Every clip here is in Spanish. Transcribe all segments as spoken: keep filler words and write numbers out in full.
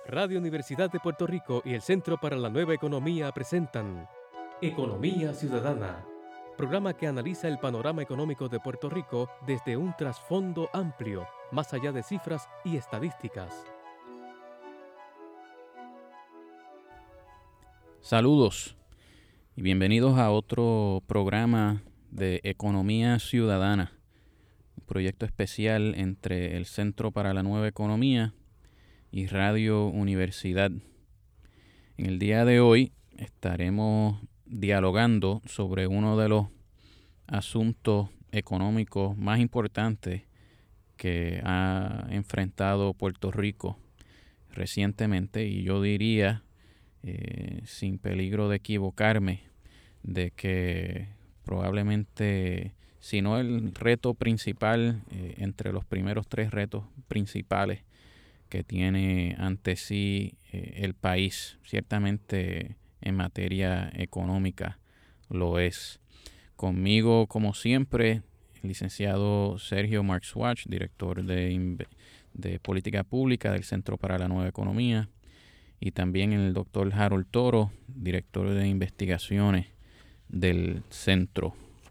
Radio Universidad de Puerto Rico y el Centro para la Nueva Economía presentan Economía Ciudadana, programa que analiza el panorama económico de Puerto Rico desde un trasfondo amplio, más allá de cifras y estadísticas. Saludos y bienvenidos a otro programa de Economía Ciudadana, un proyecto especial entre el Centro para la Nueva Economía y Radio Universidad. En el día de hoy estaremos dialogando sobre uno de los asuntos económicos más importantes que ha enfrentado Puerto Rico recientemente, y yo diría, eh, sin peligro de equivocarme, de que probablemente, si no el reto principal, eh, entre los primeros tres retos principales que tiene ante sí eh, el país, ciertamente en materia económica lo es. Conmigo, como siempre, el licenciado Sergio Marxuach, director de, de Política Pública del Centro para la Nueva Economía, y también el doctor Harold Toro, director de Investigaciones del Centro.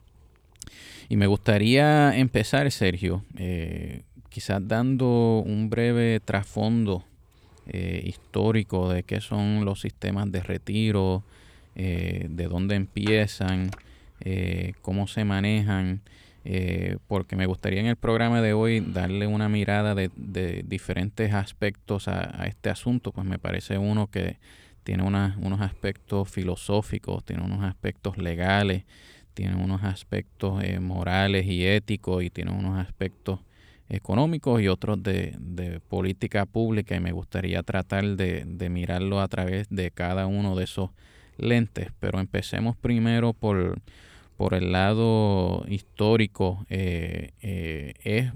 Y me gustaría empezar, Sergio, eh, quizás dando un breve trasfondo eh, histórico de qué son los sistemas de retiro, eh, de dónde empiezan, eh, cómo se manejan, eh, porque me gustaría en el programa de hoy darle una mirada de, de diferentes aspectos a, a este asunto. Pues me parece uno que tiene una, unos aspectos filosóficos, tiene unos aspectos legales, tiene unos aspectos eh, morales y éticos, y tiene unos aspectos económicos y otros de, de política pública, y me gustaría tratar de, de mirarlo a través de cada uno de esos lentes. Pero empecemos primero por, por el lado histórico. Eh, eh, es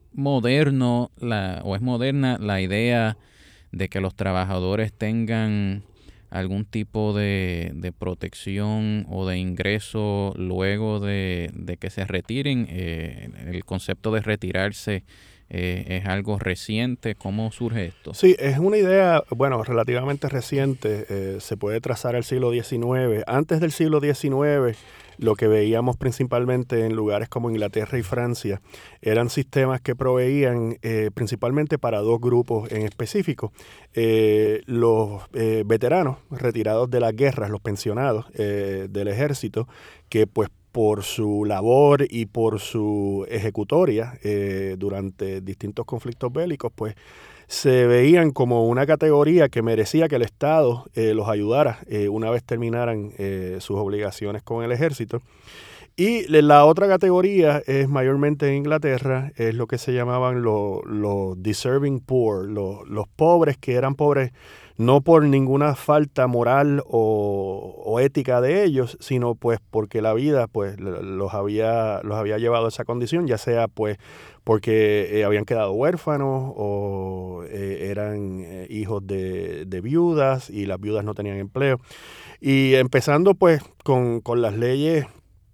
moderno la, o es moderna la idea de que los trabajadores tengan algún tipo de, de protección o de ingreso luego de, de que se retiren. Eh, el concepto de retirarse eh, es algo reciente. ¿Cómo surge esto? Sí, es una idea, bueno, relativamente reciente. Eh, se puede trazar al siglo diecinueve. Antes del siglo diecinueve, lo que veíamos principalmente en lugares como Inglaterra y Francia eran sistemas que proveían eh, principalmente para dos grupos en específico. Eh, los eh, veteranos retirados de las guerras, los pensionados eh, del ejército, que pues por su labor y por su ejecutoria eh, durante distintos conflictos bélicos, pues se veían como una categoría que merecía que el Estado eh, los ayudara eh, una vez terminaran eh, sus obligaciones con el ejército. Y la otra categoría es mayormente en Inglaterra, es lo que se llamaban los, los deserving poor, los, los pobres que eran pobres no por ninguna falta moral o, o ética de ellos, sino pues porque la vida pues los había, los había llevado a esa condición, ya sea pues porque eh, habían quedado huérfanos o eh, eran eh, hijos de, de viudas y las viudas no tenían empleo. Y empezando pues con, con las leyes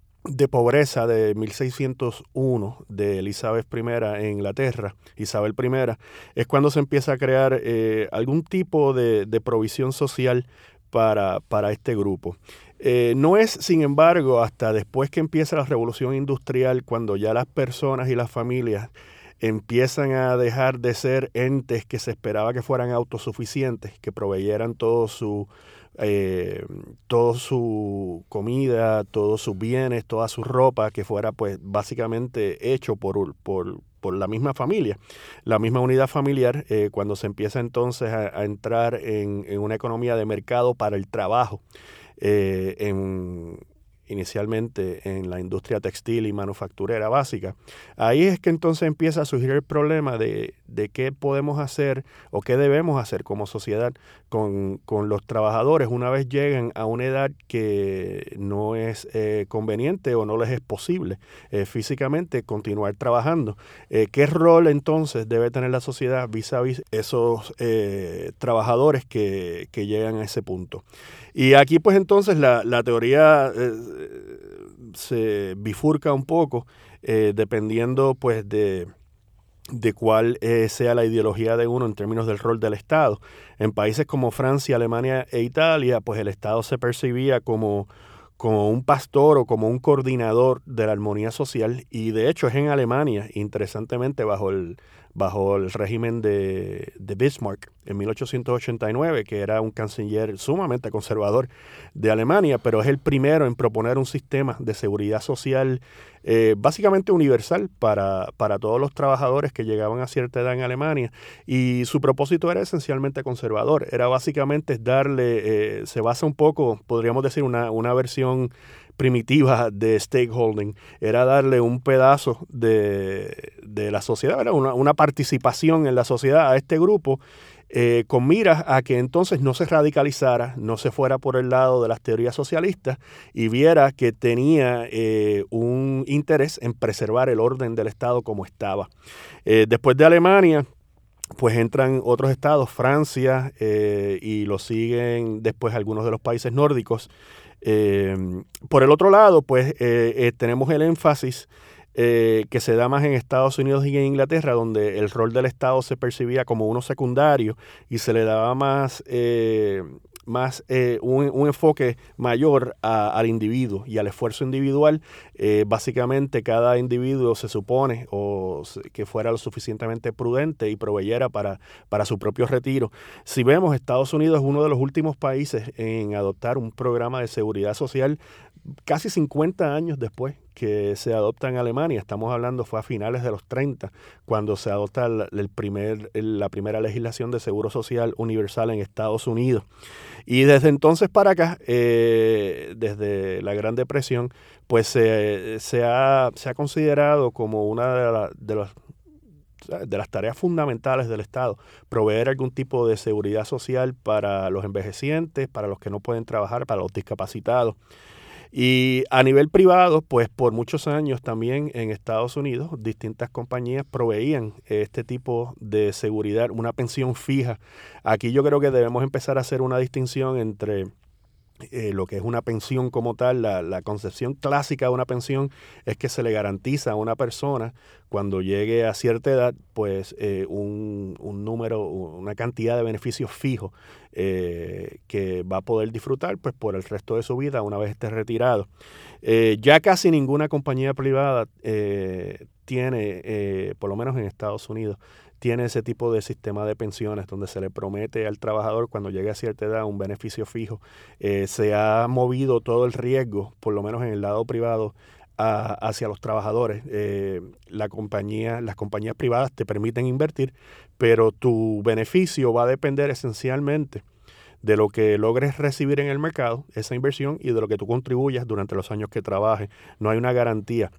de pobreza de mil seiscientos uno de Elizabeth primera en Inglaterra, Isabel primera, es cuando se empieza a crear eh, algún tipo de, de provisión social para, para este grupo. Eh, no es, sin embargo, hasta después que empieza la revolución industrial, cuando ya las personas y las familias empiezan a dejar de ser entes que se esperaba que fueran autosuficientes, que proveyeran todo su Eh, toda su comida, todos sus bienes, toda su ropa, que fuera pues básicamente hecho por, por, por la misma familia, la misma unidad familiar, eh, cuando se empieza entonces a, a entrar en, en una economía de mercado para el trabajo, eh, en inicialmente en la industria textil y manufacturera básica. Ahí es que entonces empieza a surgir el problema de, de qué podemos hacer o qué debemos hacer como sociedad con, con los trabajadores una vez llegan a una edad que no es eh, conveniente o no les es posible eh, físicamente continuar trabajando. Eh, ¿Qué rol entonces debe tener la sociedad vis a vis esos eh, trabajadores que, que llegan a ese punto? Y aquí pues entonces la, la teoría eh, se bifurca un poco eh, dependiendo pues de, de cuál eh, sea la ideología de uno en términos del rol del Estado. En países como Francia, Alemania e Italia, pues el Estado se percibía como, como un pastor o como un coordinador de la armonía social, y de hecho es en Alemania, interesantemente bajo el, bajo el régimen de, de Bismarck en mil ochocientos ochenta y nueve, que era un canciller sumamente conservador de Alemania, pero es el primero en proponer un sistema de seguridad social eh, básicamente universal para, para todos los trabajadores que llegaban a cierta edad en Alemania, y su propósito era esencialmente conservador, era básicamente darle, eh, se basa un poco, podríamos decir, una, una versión primitiva de stakeholding, era darle un pedazo de, de la sociedad, era una, una participación en la sociedad a este grupo, eh, con miras a que entonces no se radicalizara, no se fuera por el lado de las teorías socialistas y viera que tenía eh, un interés en preservar el orden del Estado como estaba. Eh, después de Alemania, pues entran otros estados, Francia, eh, y lo siguen después algunos de los países nórdicos. Eh, por el otro lado, pues eh, eh, tenemos el énfasis eh, que se da más en Estados Unidos y en Inglaterra, donde el rol del Estado se percibía como uno secundario y se le daba más, eh, más eh, un, un enfoque mayor a, al individuo y al esfuerzo individual. Eh, básicamente cada individuo se supone o que fuera lo suficientemente prudente y proveyera para, para su propio retiro. Si vemos, Estados Unidos es uno de los últimos países en adoptar un programa de seguridad social casi cincuenta años después que se adopta en Alemania. Estamos hablando, fue a finales de los treinta, cuando se adopta el, el primer, el, la primera legislación de seguro social universal en Estados Unidos. Y desde entonces para acá, eh, desde la Gran Depresión, pues se, se, ha, se ha considerado como una de, la, de los de las tareas fundamentales del Estado, proveer algún tipo de seguridad social para los envejecientes, para los que no pueden trabajar, para los discapacitados. Y a nivel privado, pues por muchos años también en Estados Unidos, distintas compañías proveían este tipo de seguridad, una pensión fija. Aquí yo creo que debemos empezar a hacer una distinción entre Eh, lo que es una pensión como tal. La, la concepción clásica de una pensión es que se le garantiza a una persona cuando llegue a cierta edad pues eh, un, un número, una cantidad de beneficios fijos eh, que va a poder disfrutar pues por el resto de su vida una vez esté retirado. Eh, ya casi ninguna compañía privada eh, tiene, eh, por lo menos en Estados Unidos, tiene ese tipo de sistema de pensiones donde se le promete al trabajador cuando llegue a cierta edad un beneficio fijo. Eh, se ha movido todo el riesgo, por lo menos en el lado privado, a, hacia los trabajadores. Eh, la compañía, las compañías privadas te permiten invertir, pero tu beneficio va a depender esencialmente de lo que logres recibir en el mercado, esa inversión, y de lo que tú contribuyas durante los años que trabajes. No hay una garantía.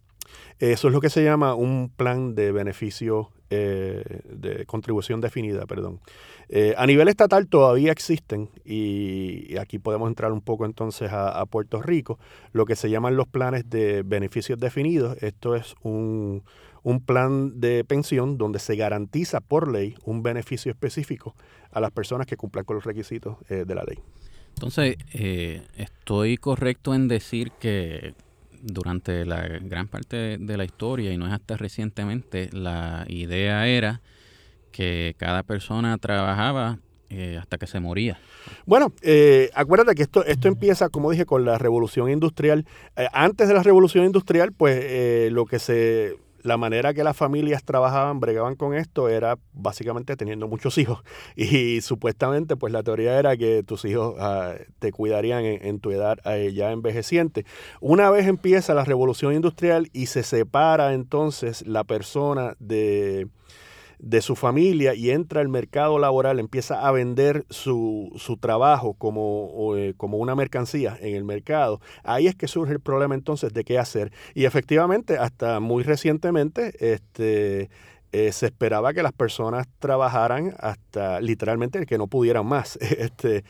Eso es lo que se llama un plan de beneficio eh, de contribución definida, perdón. Eh, a nivel estatal todavía existen, y, y aquí podemos entrar un poco entonces a, a Puerto Rico, lo que se llaman los planes de beneficios definidos. Esto es un, un plan de pensión donde se garantiza por ley un beneficio específico a las personas que cumplan con los requisitos eh, de la ley. Entonces, eh, ¿estoy correcto en decir que durante la gran parte de la historia, y no es hasta recientemente, la idea era que cada persona trabajaba eh, hasta que se moría? Bueno, eh, acuérdate que esto, esto empieza, como dije, con la Revolución Industrial. Eh, antes de la Revolución Industrial, pues eh, lo que se... La manera que las familias trabajaban, bregaban con esto, era básicamente teniendo muchos hijos. Y supuestamente, pues la teoría era que tus hijos uh, te cuidarían en, en tu edad uh, ya envejeciente. Una vez empieza la Revolución Industrial y se separa entonces la persona de... de su familia y entra al mercado laboral, empieza a vender su, su trabajo como, eh, como una mercancía en el mercado. Ahí es que surge el problema entonces de qué hacer. Y efectivamente, hasta muy recientemente, este, eh, se esperaba que las personas trabajaran hasta literalmente que no pudieran más. este,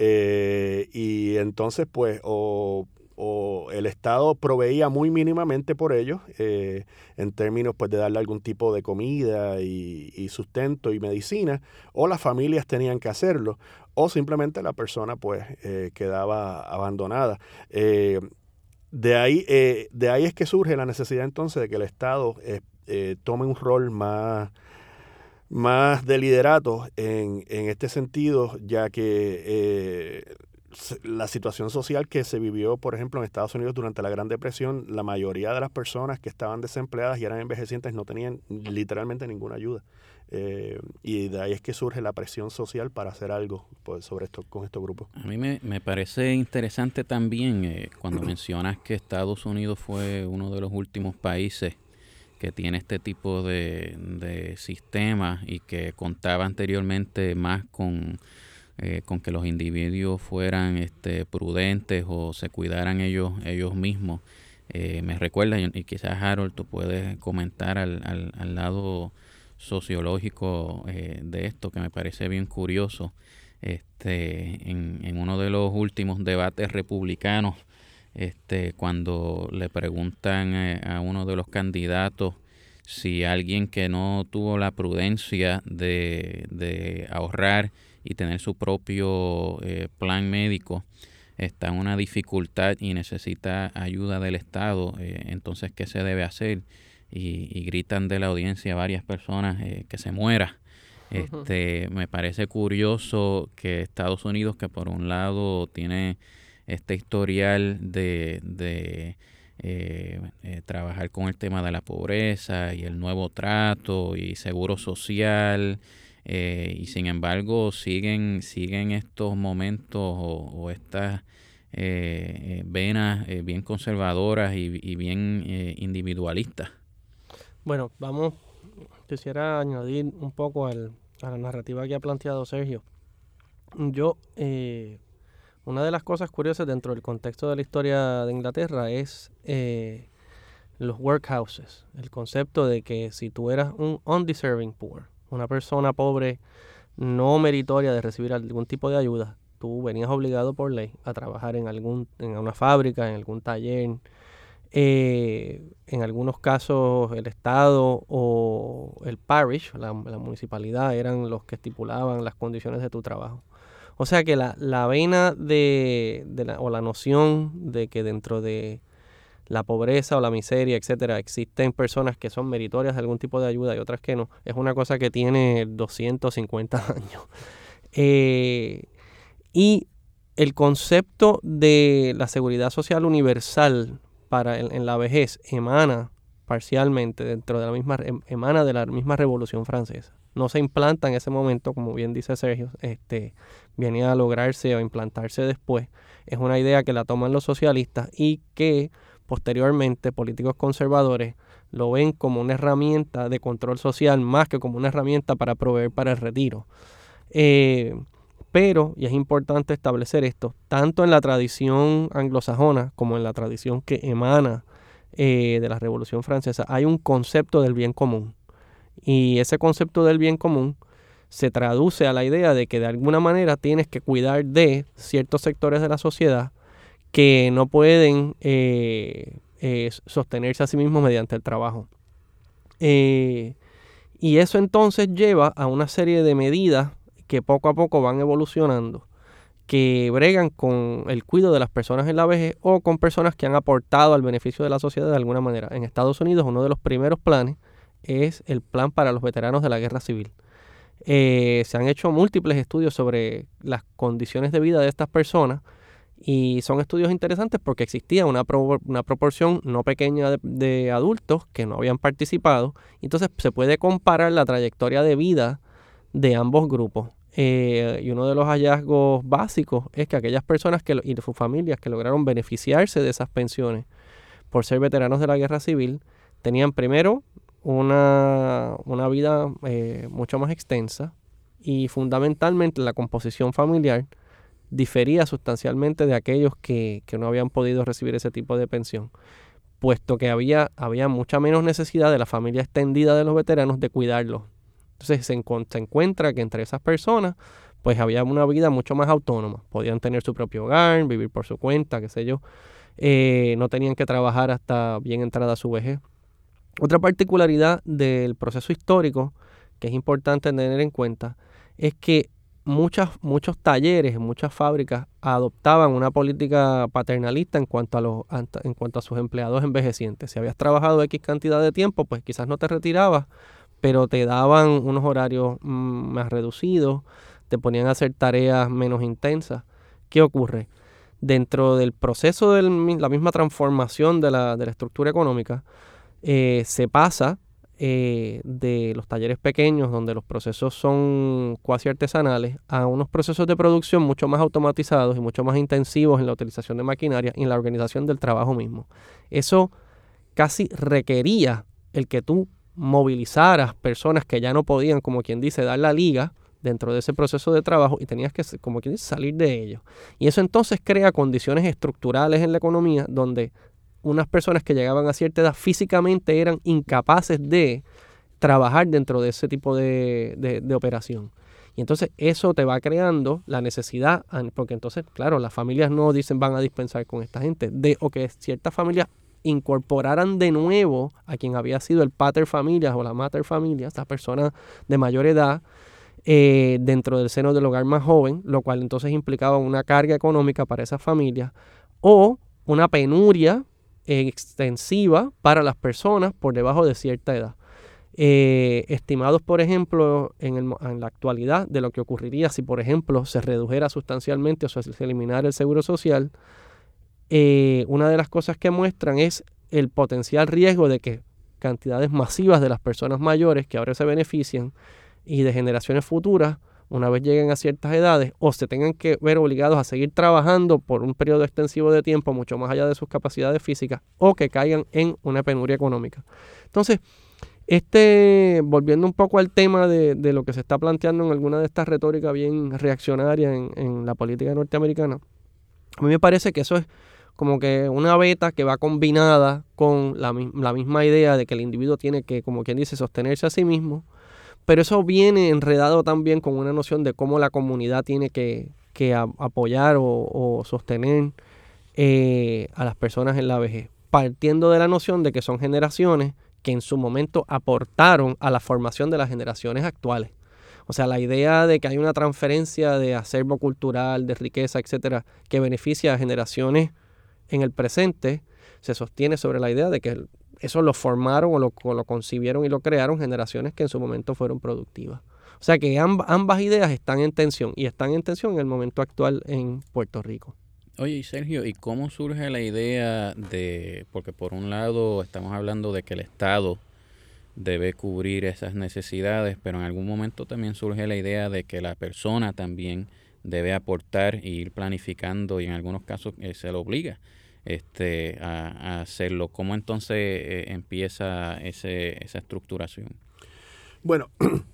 eh, y entonces, pues, o... o el Estado proveía muy mínimamente por ellos, eh, en términos pues de darle algún tipo de comida y, y sustento y medicina, o las familias tenían que hacerlo, o simplemente la persona pues eh, quedaba abandonada. Eh, de ahí, eh, de ahí es que surge la necesidad entonces de que el Estado eh, eh, tome un rol más, más de liderato en, en este sentido, ya que eh, la situación social que se vivió, por ejemplo, en Estados Unidos durante la Gran Depresión, la mayoría de las personas que estaban desempleadas y eran envejecientes no tenían literalmente ninguna ayuda. Eh, y de ahí es que surge la presión social para hacer algo pues, sobre esto con estos grupos. A mí me, me parece interesante también eh, cuando mencionas que Estados Unidos fue uno de los últimos países que tiene este tipo de, de sistemas y que contaba anteriormente más con, eh, con que los individuos fueran este, prudentes o se cuidaran ellos, ellos mismos. Eh, me recuerda, y quizás Harold, tú puedes comentar al, al, al lado sociológico eh, de esto, que me parece bien curioso. Este, en, en uno de los últimos debates republicanos, este, cuando le preguntan eh, a uno de los candidatos si alguien que no tuvo la prudencia de, de ahorrar y tener su propio eh, plan médico está en una dificultad y necesita ayuda del Estado, eh, entonces ¿qué se debe hacer? Y, y gritan de la audiencia varias personas eh, que se muera. Este, uh-huh. Me parece curioso que Estados Unidos, que por un lado tiene este historial de, de eh, eh, trabajar con el tema de la pobreza y el nuevo trato y seguro social, eh, y sin embargo siguen, siguen estos momentos o, o estas eh, venas eh, bien conservadoras y, y bien eh, individualistas. Bueno, vamos, quisiera añadir un poco al, a la narrativa que ha planteado Sergio. Yo, eh, una de las cosas curiosas dentro del contexto de la historia de Inglaterra es eh, los workhouses, el concepto de que si tú eras un undeserving poor, una persona pobre no meritoria de recibir algún tipo de ayuda, tú venías obligado por ley a trabajar en algún, en una fábrica, en algún taller. Eh, en algunos casos el Estado o el parish, la, la municipalidad, eran los que estipulaban las condiciones de tu trabajo. O sea que la, la vena de, de la, o la noción de que dentro de la pobreza o la miseria, etcétera, existen personas que son meritorias de algún tipo de ayuda y otras que no, es una cosa que tiene doscientos cincuenta años. Eh, y el concepto de la seguridad social universal para en, en la vejez emana parcialmente dentro de la misma emana de la misma Revolución Francesa. No se implanta en ese momento, como bien dice Sergio, este viene a lograrse o implantarse después. Es una idea que la toman los socialistas y que posteriormente políticos conservadores lo ven como una herramienta de control social más que como una herramienta para proveer para el retiro. Eh, Pero, y es importante establecer esto, tanto en la tradición anglosajona como en la tradición que emana eh, de la Revolución Francesa, hay un concepto del bien común. Y ese concepto del bien común se traduce a la idea de que de alguna manera tienes que cuidar de ciertos sectores de la sociedad que no pueden eh, eh, sostenerse a sí mismos mediante el trabajo. Eh, y eso entonces lleva a una serie de medidas que poco a poco van evolucionando, que bregan con el cuidado de las personas en la vejez o con personas que han aportado al beneficio de la sociedad de alguna manera. En Estados Unidos, uno de los primeros planes es el plan para los veteranos de la Guerra Civil. Eh, se han hecho múltiples estudios sobre las condiciones de vida de estas personas y son estudios interesantes porque existía una, pro, una proporción no pequeña de, de adultos que no habían participado. Entonces se puede comparar la trayectoria de vida de ambos grupos. Eh, y uno de los hallazgos básicos es que aquellas personas que, y sus familias que lograron beneficiarse de esas pensiones por ser veteranos de la Guerra Civil tenían primero una, una vida eh, mucho más extensa y fundamentalmente la composición familiar difería sustancialmente de aquellos que, que no habían podido recibir ese tipo de pensión, puesto que había, había mucha menos necesidad de la familia extendida de los veteranos de cuidarlos. Entonces se, encu- se encuentra que entre esas personas pues había una vida mucho más autónoma. Podían tener su propio hogar, vivir por su cuenta, qué sé yo. Eh, no tenían que trabajar hasta bien entrada su vejez. Otra particularidad del proceso histórico que es importante tener en cuenta es que muchas, muchos talleres, muchas fábricas adoptaban una política paternalista en cuanto a los en cuanto a sus empleados envejecientes. Si habías trabajado X cantidad de tiempo, pues quizás no te retirabas, pero te daban unos horarios mm, más reducidos, te ponían a hacer tareas menos intensas. ¿Qué ocurre? Dentro del proceso de la misma transformación de la, de la estructura económica, eh, se pasa eh, de los talleres pequeños, donde los procesos son cuasi artesanales, a unos procesos de producción mucho más automatizados y mucho más intensivos en la utilización de maquinaria y en la organización del trabajo mismo. Eso casi requería el que tú movilizaras personas que ya no podían, como quien dice, dar la liga dentro de ese proceso de trabajo y tenías que, como quien dice, salir de ello. Y eso entonces crea condiciones estructurales en la economía donde unas personas que llegaban a cierta edad físicamente eran incapaces de trabajar dentro de ese tipo de, de, de operación. Y entonces eso te va creando la necesidad, porque entonces, claro, las familias no dicen van a dispensar con esta gente, de o que ciertas familias incorporaran de nuevo a quien había sido el pater familias o la mater familia, esta persona de mayor edad, eh, dentro del seno del hogar más joven, lo cual entonces implicaba una carga económica para esas familias o una penuria eh, extensiva para las personas por debajo de cierta edad. Eh, estimados, por ejemplo, en, el, en la actualidad de lo que ocurriría si, por ejemplo, se redujera sustancialmente o se eliminara el seguro social, eh, una de las cosas que muestran es el potencial riesgo de que cantidades masivas de las personas mayores que ahora se benefician y de generaciones futuras, una vez lleguen a ciertas edades, o se tengan que ver obligados a seguir trabajando por un periodo extensivo de tiempo, mucho más allá de sus capacidades físicas, o que caigan en una penuria económica. Entonces, este, volviendo un poco al tema de, de lo que se está planteando en alguna de estas retóricas bien reaccionarias en, en la política norteamericana, a mí me parece que eso es como que una beta que va combinada con la, la misma idea de que el individuo tiene que, como quien dice, sostenerse a sí mismo, pero eso viene enredado también con una noción de cómo la comunidad tiene que, que a, apoyar o, o sostener eh, a las personas en la vejez, partiendo de la noción de que son generaciones que en su momento aportaron a la formación de las generaciones actuales. O sea, la idea de que hay una transferencia de acervo cultural, de riqueza, etcétera, que beneficia a generaciones en el presente, se sostiene sobre la idea de que eso lo formaron o lo, o lo concibieron y lo crearon generaciones que en su momento fueron productivas. O sea que amb, ambas ideas están en tensión y están en tensión en el momento actual en Puerto Rico. Oye, y Sergio, ¿y cómo surge la idea de, porque por un lado estamos hablando de que el Estado debe cubrir esas necesidades, pero en algún momento también surge la idea de que la persona también debe aportar e ir planificando y en algunos casos eh, se lo obliga este, a, a hacerlo? ¿Cómo entonces eh, empieza ese, esa estructuración? Bueno,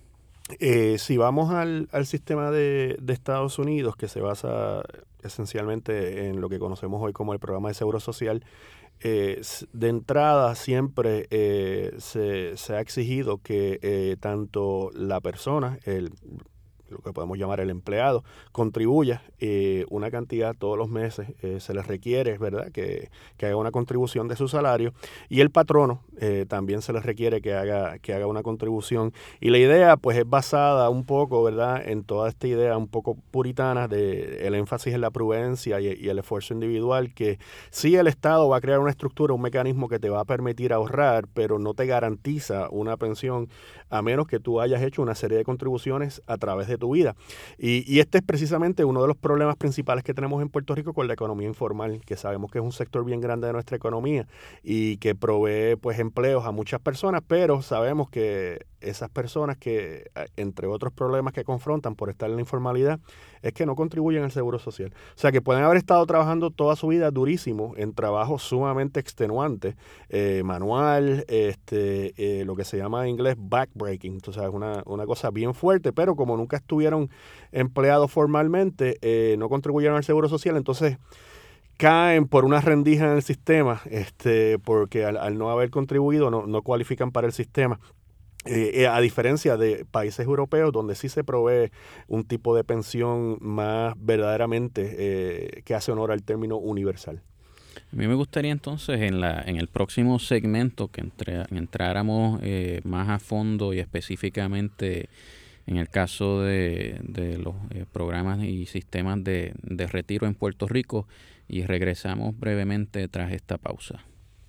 eh, si vamos al, al sistema de, de Estados Unidos, que se basa esencialmente en lo que conocemos hoy como el programa de seguro social, eh, de entrada siempre eh, se, se ha exigido que eh, tanto la persona, el lo que podemos llamar el empleado, contribuya eh, una cantidad todos los meses, eh, se les requiere, ¿verdad?, que, que haga una contribución de su salario, y el patrono eh, también se les requiere que haga, que haga una contribución. Y la idea, pues, es basada un poco, ¿verdad?, en toda esta idea un poco puritana de el énfasis en la prudencia y, y el esfuerzo individual, que sí el Estado va a crear una estructura, un mecanismo que te va a permitir ahorrar, pero no te garantiza una pensión a menos que tú hayas hecho una serie de contribuciones a través de tu vida. Y, y este es precisamente uno de los problemas principales que tenemos en Puerto Rico con la economía informal, que sabemos que es un sector bien grande de nuestra economía y que provee, pues, empleos a muchas personas, pero sabemos que esas personas que, entre otros problemas que confrontan por estar en la informalidad, es que no contribuyen al seguro social. O sea, que pueden haber estado trabajando toda su vida durísimo en trabajos sumamente extenuantes, eh, manual, este, eh, lo que se llama en inglés backbreaking, entonces es una, una cosa bien fuerte, pero como nunca estuvieron empleados formalmente, eh, no contribuyeron al seguro social, entonces caen por una rendija en el sistema, este, porque al, al no haber contribuido no, no cualifican para el sistema. Eh, eh, a diferencia de países europeos donde sí se provee un tipo de pensión más verdaderamente eh, que hace honor al término universal. A mí me gustaría entonces en la en el próximo segmento que entre, entráramos eh, más a fondo y específicamente en el caso de, de los eh, programas y sistemas de, de retiro en Puerto Rico, y regresamos brevemente tras esta pausa.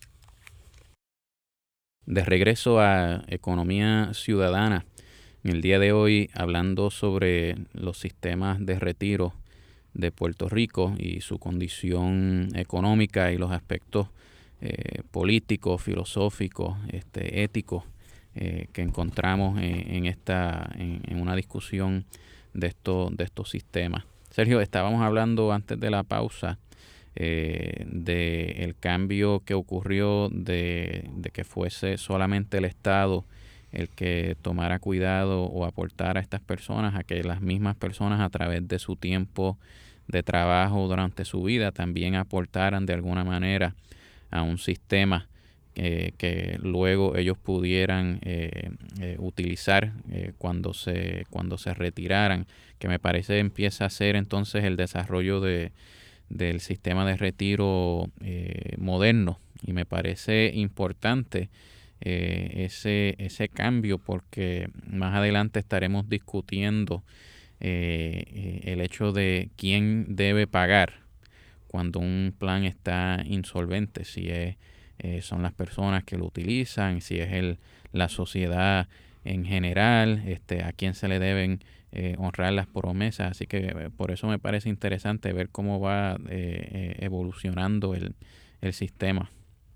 De regreso a Economía Ciudadana, en el día de hoy hablando sobre los sistemas de retiro de Puerto Rico y su condición económica y los aspectos eh, políticos, filosóficos, este, éticos eh, que encontramos en, en esta en, en una discusión de estos de estos sistemas. Sergio, estábamos hablando antes de la pausa eh, de el cambio que ocurrió de, de que fuese solamente el Estado el que tomara cuidado o aportara a estas personas, a que las mismas personas a través de su tiempo de trabajo durante su vida también aportaran de alguna manera a un sistema eh, que luego ellos pudieran eh, eh, utilizar eh, cuando se cuando se retiraran, que me parece empieza a ser entonces el desarrollo de del sistema de retiro eh, moderno, y me parece importante Eh, ese, ese cambio, porque más adelante estaremos discutiendo eh, eh, el hecho de quién debe pagar cuando un plan está insolvente, si es, eh, son las personas que lo utilizan, si es el, la sociedad en general, este, a quién se le deben eh, honrar las promesas. Así que eh, por eso me parece interesante ver cómo va eh, eh, evolucionando el, el sistema.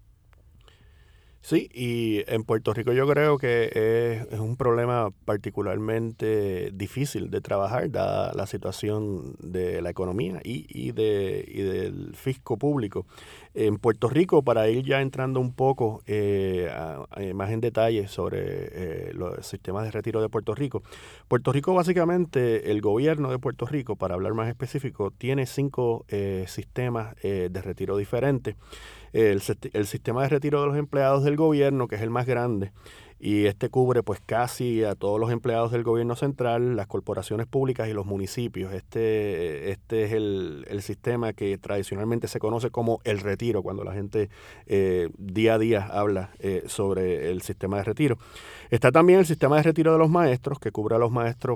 Sí, y en Puerto Rico yo creo que es, es un problema particularmente difícil de trabajar, dada la situación de la economía y, y, de, y del fisco público. En Puerto Rico, para ir ya entrando un poco eh, a, a más en detalle sobre eh, los sistemas de retiro de Puerto Rico, Puerto Rico básicamente, el gobierno de Puerto Rico, para hablar más específico, tiene cinco eh, sistemas eh, de retiro diferentes. El, el sistema de retiro de los empleados del gobierno, que es el más grande, y este cubre pues casi a todos los empleados del gobierno central, las corporaciones públicas y los municipios. Este, este es el, el sistema que tradicionalmente se conoce como el retiro, cuando la gente eh, día a día habla eh, sobre el sistema de retiro. Está también el sistema de retiro de los maestros, que cubre a los maestros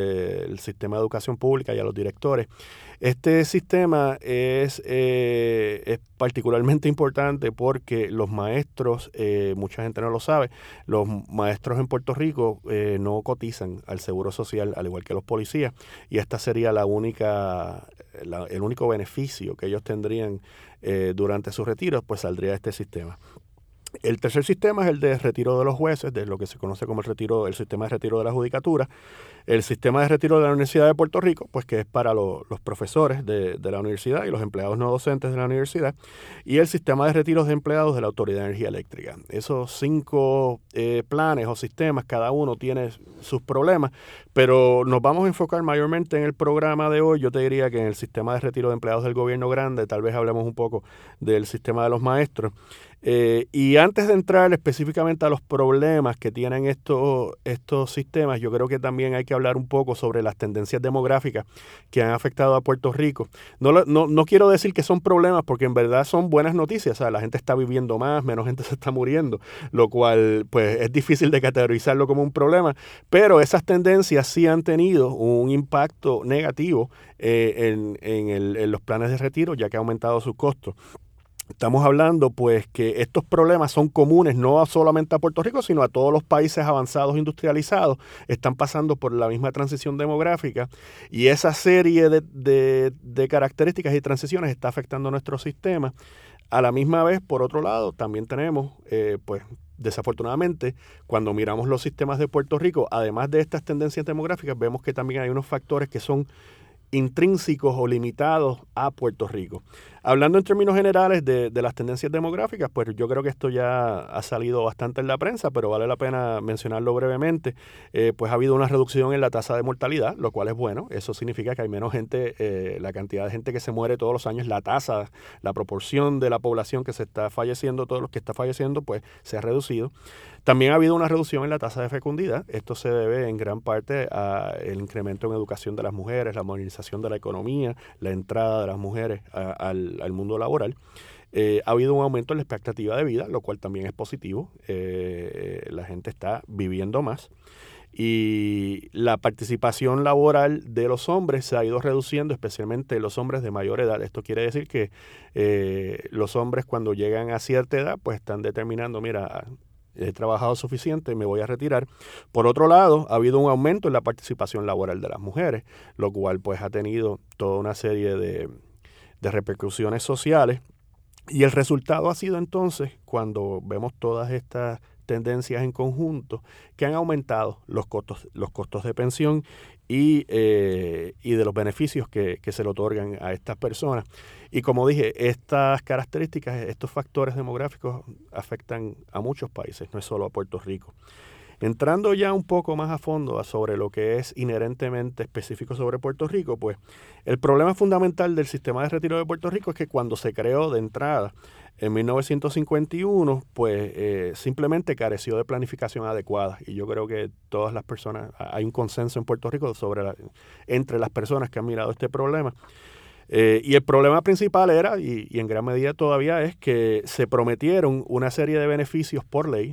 del sistema de educación pública y a los directores. Este sistema es, eh, es particularmente importante porque los maestros, eh, mucha gente no lo sabe, los maestros en Puerto Rico eh, no cotizan al Seguro Social, al igual que los policías, y esta sería la única, la, el único beneficio que ellos tendrían eh, durante su retiro, pues saldría de este sistema. El tercer sistema es el de retiro de los jueces, de lo que se conoce como el retiro, el sistema de retiro de la judicatura. El sistema de retiro de la Universidad de Puerto Rico, pues que es para lo, los profesores de, de la universidad y los empleados no docentes de la universidad. Y el sistema de retiros de empleados de la Autoridad de Energía Eléctrica. Esos cinco eh, planes o sistemas, cada uno tiene sus problemas, pero nos vamos a enfocar mayormente en el programa de hoy. Yo te diría que en el sistema de retiro de empleados del gobierno grande, tal vez hablemos un poco del sistema de los maestros. Eh, y antes de entrar específicamente a los problemas que tienen estos, estos sistemas, yo creo que también hay que hablar un poco sobre las tendencias demográficas que han afectado a Puerto Rico. No, no, no quiero decir que son problemas, porque en verdad son buenas noticias. O sea, la gente está viviendo más, menos gente se está muriendo, lo cual pues es difícil de categorizarlo como un problema, pero esas tendencias sí han tenido un impacto negativo eh, en, en, el, en los planes de retiro, ya que ha aumentado sus costos. Estamos hablando pues que estos problemas son comunes no solamente a Puerto Rico, sino a todos los países avanzados industrializados. Están pasando por la misma transición demográfica, y esa serie de, de, de características y transiciones está afectando nuestro sistema. A la misma vez, por otro lado, también tenemos eh, pues desafortunadamente, cuando miramos los sistemas de Puerto Rico, además de estas tendencias demográficas, vemos que también hay unos factores que son intrínsecos o limitados a Puerto Rico. Hablando en términos generales de, de las tendencias demográficas, pues yo creo que esto ya ha salido bastante en la prensa, pero vale la pena mencionarlo brevemente. Eh, pues ha habido una reducción en la tasa de mortalidad, lo cual es bueno. Eso significa que hay menos gente, eh, la cantidad de gente que se muere todos los años, la tasa, la proporción de la población que se está falleciendo, todos los que está falleciendo, pues se ha reducido. También ha habido una reducción en la tasa de fecundidad. Esto se debe en gran parte al incremento en educación de las mujeres, la modernización de la economía, la entrada de las mujeres a, al, al mundo laboral. Eh, ha habido un aumento en la expectativa de vida, lo cual también es positivo. Eh, la gente está viviendo más. y la participación laboral de los hombres se ha ido reduciendo, especialmente los hombres de mayor edad. Esto quiere decir que eh, los hombres cuando llegan a cierta edad pues están determinando, mira, he trabajado suficiente, me voy a retirar. Por otro lado, ha habido un aumento en la participación laboral de las mujeres, lo cual pues ha tenido toda una serie de, de repercusiones sociales. Y el resultado ha sido entonces, cuando vemos todas estas tendencias en conjunto, que han aumentado los costos, los costos de pensión y, eh, y de los beneficios que, que se le otorgan a estas personas. Y como dije, estas características, estos factores demográficos afectan a muchos países, no es solo a Puerto Rico. Entrando ya un poco más a fondo sobre lo que es inherentemente específico sobre Puerto Rico, pues el problema fundamental del sistema de retiro de Puerto Rico es que cuando se creó de entrada en mil novecientos cincuenta y uno, pues eh, simplemente careció de planificación adecuada. Y yo creo que todas las personas, hay un consenso en Puerto Rico sobre la, entre las personas que han mirado este problema. Eh, y el problema principal era, y, y en gran medida todavía es, que se prometieron una serie de beneficios por ley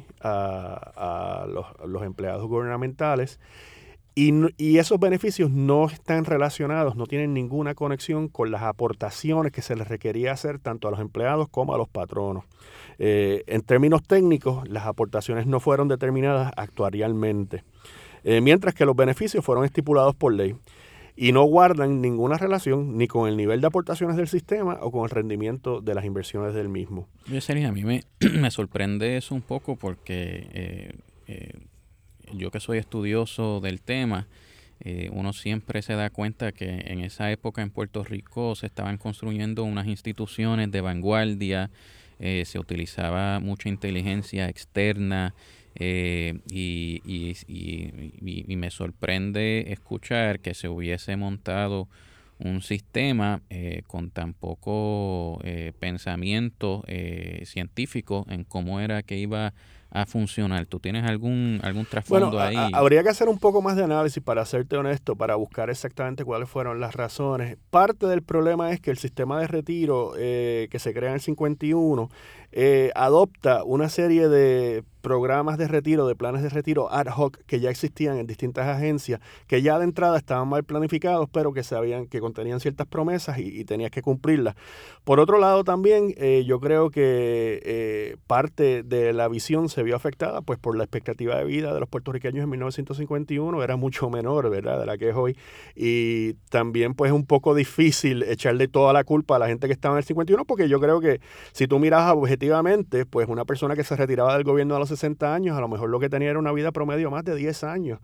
a, a, los, a los empleados gubernamentales y, y esos beneficios no están relacionados, no tienen ninguna conexión con las aportaciones que se les requería hacer tanto a los empleados como a los patronos. Eh, en términos técnicos, las aportaciones no fueron determinadas actuarialmente, eh, mientras que los beneficios fueron estipulados por ley. Y no guardan ninguna relación ni con el nivel de aportaciones del sistema o con el rendimiento de las inversiones del mismo. Yo, Sergio, a mí me, me sorprende eso un poco porque eh, eh, yo que soy estudioso del tema, eh, uno siempre se da cuenta que en esa época en Puerto Rico se estaban construyendo unas instituciones de vanguardia, eh, se utilizaba mucha inteligencia externa. Eh, y, y, y, y me sorprende escuchar que se hubiese montado un sistema eh, con tan poco eh, pensamiento eh, científico en cómo era que iba a funcionar. ¿Tú tienes algún algún trasfondo bueno, ahí? A, habría que hacer un poco más de análisis, para serte honesto, para buscar exactamente cuáles fueron las razones. Parte del problema es que el sistema de retiro eh, que se crea en el cincuenta y uno eh, adopta una serie de programas de retiro, de planes de retiro ad hoc que ya existían en distintas agencias, que ya de entrada estaban mal planificados, pero que sabían que contenían ciertas promesas y, y tenías que cumplirlas. Por otro lado también, eh, yo creo que eh, parte de la visión se vio afectada pues por la expectativa de vida de los puertorriqueños en mil novecientos cincuenta y uno, era mucho menor, ¿verdad?, de la que es hoy, y también pues es un poco difícil echarle toda la culpa a la gente que estaba en el cincuenta y uno, porque yo creo que si tú miras objetivamente, pues una persona que se retiraba del gobierno a los sesenta años, a lo mejor lo que tenía era una vida promedio más de diez años,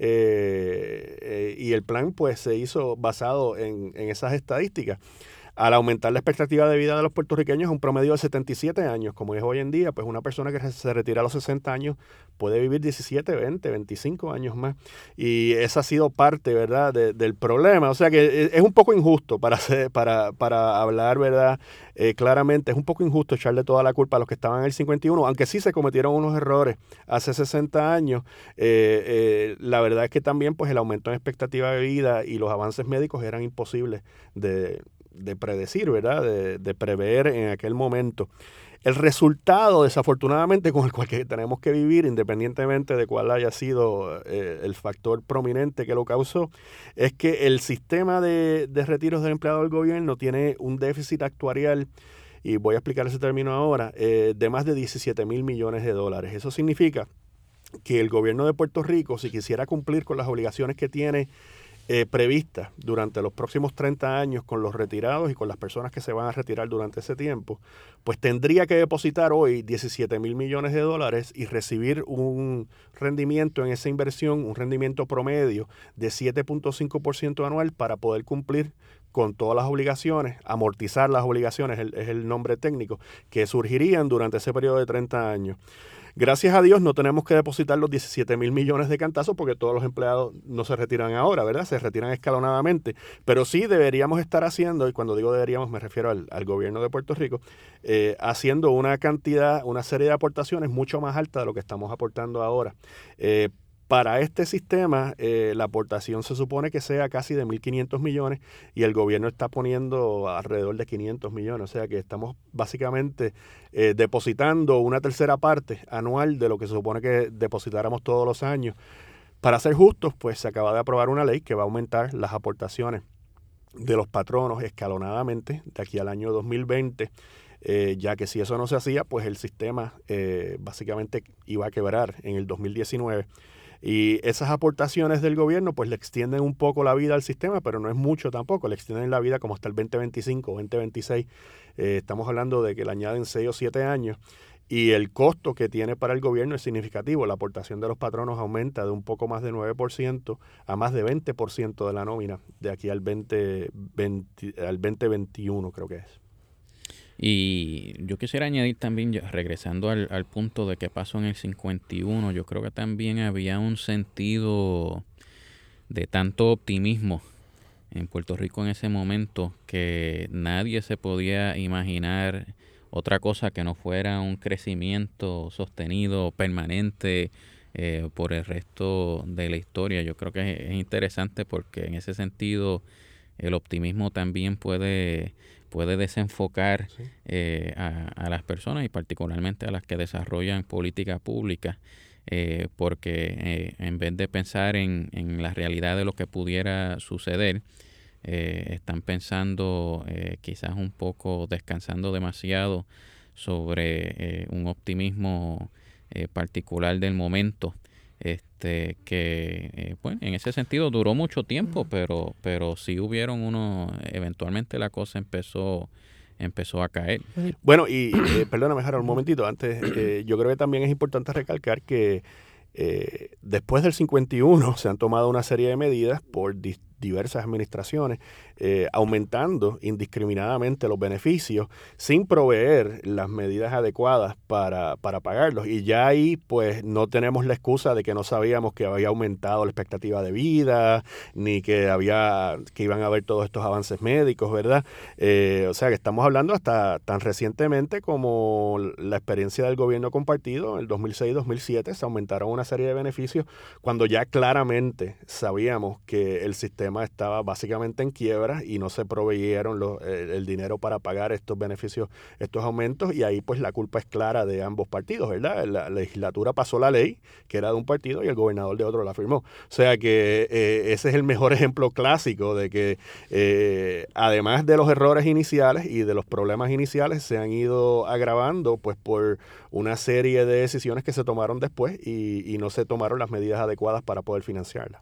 eh, eh, y el plan pues se hizo basado en, en esas estadísticas. Al aumentar la expectativa de vida de los puertorriqueños a un promedio de setenta y siete años, como es hoy en día, pues una persona que se retira a los sesenta años puede vivir diecisiete, veinte, veinticinco años más. Y esa ha sido parte, ¿verdad?, de, del problema. O sea que es un poco injusto para, hacer, para, para hablar, ¿verdad?, eh, claramente, es un poco injusto echarle toda la culpa a los que estaban en el cincuenta y uno, aunque sí se cometieron unos errores hace sesenta años. Eh, eh, la verdad es que también pues el aumento en expectativa de vida y los avances médicos eran imposibles de... de predecir, ¿verdad?, de, de prever en aquel momento. El resultado, desafortunadamente, con el cual que tenemos que vivir, independientemente de cuál haya sido eh, el factor prominente que lo causó, es que el sistema de, de retiros del empleado del gobierno tiene un déficit actuarial, y voy a explicar ese término ahora, eh, de más de diecisiete mil millones de dólares. Eso significa que el gobierno de Puerto Rico, si quisiera cumplir con las obligaciones que tiene Eh, previstas durante los próximos treinta años con los retirados y con las personas que se van a retirar durante ese tiempo, pues tendría que depositar hoy diecisiete mil millones de dólares y recibir un rendimiento en esa inversión, un rendimiento promedio de siete punto cinco por ciento anual para poder cumplir con todas las obligaciones, amortizar las obligaciones, es el, es el nombre técnico, que surgirían durante ese periodo de treinta años. Gracias a Dios no tenemos que depositar los diecisiete mil millones de cantazos, porque todos los empleados no se retiran ahora, ¿verdad? Se retiran escalonadamente. Pero sí deberíamos estar haciendo, y cuando digo deberíamos me refiero al, al gobierno de Puerto Rico, eh, haciendo una cantidad, una serie de aportaciones mucho más alta de lo que estamos aportando ahora. Eh, Para este sistema, eh, la aportación se supone que sea casi de mil quinientos millones y el gobierno está poniendo alrededor de quinientos millones. O sea que estamos básicamente eh, depositando una tercera parte anual de lo que se supone que depositáramos todos los años. Para ser justos, pues se acaba de aprobar una ley que va a aumentar las aportaciones de los patronos escalonadamente de aquí al año dos mil veinte, eh, ya que si eso no se hacía, pues el sistema eh, básicamente iba a quebrar en el dos mil diecinueve. Y esas aportaciones del gobierno pues le extienden un poco la vida al sistema, pero no es mucho tampoco, le extienden la vida como hasta el veinte veinticinco, veinte veintiséis. Eh, estamos hablando de que le añaden seis o siete años. Y el costo que tiene para el gobierno es significativo. La aportación de los patronos aumenta de un poco más de nueve por ciento a más de veinte por ciento de la nómina de aquí al veinte veinte, al veinte veintiuno, creo que es. Y yo quisiera añadir también, regresando al, al punto de qué pasó en el cincuenta y uno, yo creo que también había un sentido de tanto optimismo en Puerto Rico en ese momento que nadie se podía imaginar otra cosa que no fuera un crecimiento sostenido, permanente, eh, por el resto de la historia. Yo creo que es, es interesante porque en ese sentido el optimismo también puede, puede desenfocar sí. eh, a, a las personas y particularmente a las que desarrollan política pública, eh, porque eh, en vez de pensar en, en la realidad de lo que pudiera suceder, Eh, están pensando eh, quizás un poco, descansando demasiado sobre eh, un optimismo eh, particular del momento, este que eh, bueno, en ese sentido duró mucho tiempo, pero pero sí hubieron unos, eventualmente la cosa empezó empezó a caer. Bueno, y eh, perdóname, Harold, un momentito antes, eh, yo creo que también es importante recalcar que eh, después del cincuenta y uno se han tomado una serie de medidas por di- diversas administraciones, eh, aumentando indiscriminadamente los beneficios sin proveer las medidas adecuadas para, para pagarlos. Y ya ahí pues no tenemos la excusa de que no sabíamos que había aumentado la expectativa de vida, ni que había que iban a haber todos estos avances médicos, ¿verdad? Eh, o sea que estamos hablando hasta tan recientemente como la experiencia del gobierno compartido, en el dos mil seis dos mil siete se aumentaron una serie de beneficios cuando ya claramente sabíamos que el sistema estaba básicamente en quiebra y no se proveyeron los, el, el dinero para pagar estos beneficios, estos aumentos, y ahí pues la culpa es clara de ambos partidos, ¿verdad? La legislatura pasó la ley que era de un partido y el gobernador de otro la firmó. O sea que eh, ese es el mejor ejemplo clásico de que eh, además de los errores iniciales y de los problemas iniciales se han ido agravando pues por una serie de decisiones que se tomaron después y, y no se tomaron las medidas adecuadas para poder financiarlas.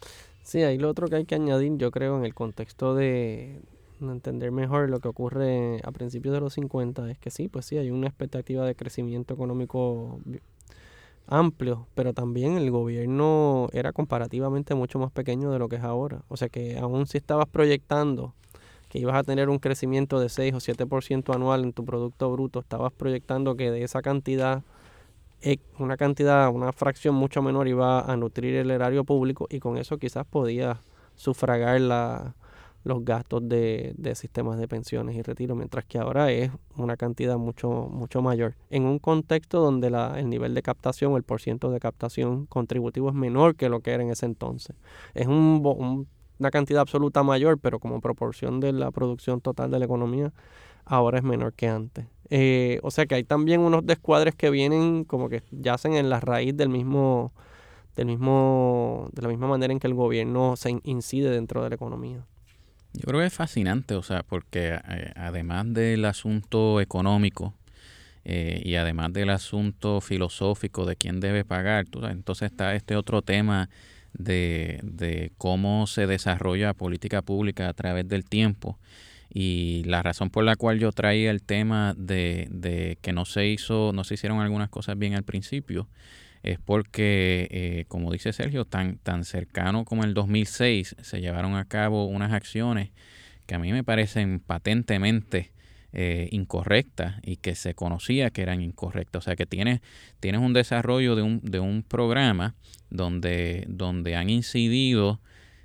Sí, ahí lo otro que hay que añadir, yo creo, en el contexto de entender mejor lo que ocurre a principios de los cincuenta, es que sí, pues sí, hay una expectativa de crecimiento económico amplio, pero también el gobierno era comparativamente mucho más pequeño de lo que es ahora. O sea que aún si estabas proyectando que ibas a tener un crecimiento de seis o siete por ciento anual en tu Producto Bruto, estabas proyectando que de esa cantidad, una cantidad, una fracción mucho menor iba a nutrir el erario público y con eso quizás podías sufragar la, los gastos de, de sistemas de pensiones y retiro, mientras que ahora es una cantidad mucho, mucho mayor. En un contexto donde la, el nivel de captación o el porciento de captación contributivo es menor que lo que era en ese entonces. Es un, un, una cantidad absoluta mayor, pero como proporción de la producción total de la economía, ahora es menor que antes. Eh, o sea que hay también unos descuadres que vienen como que yacen en la raíz del mismo, del mismo, de la misma manera en que el gobierno se incide dentro de la economía. Yo creo que es fascinante, o sea, porque eh, además del asunto económico eh, y además del asunto filosófico de quién debe pagar, tú sabes, entonces está este otro tema de, de cómo se desarrolla política pública a través del tiempo. Y la razón por la cual yo traía el tema de, de que no se hizo, no se hicieron algunas cosas bien al principio, es porque, eh, como dice Sergio, tan, tan cercano como el dos mil seis se llevaron a cabo unas acciones que a mí me parecen patentemente eh, incorrectas y que se conocía que eran incorrectas. O sea que tienes, tienes un desarrollo de un, de un programa donde, donde han incidido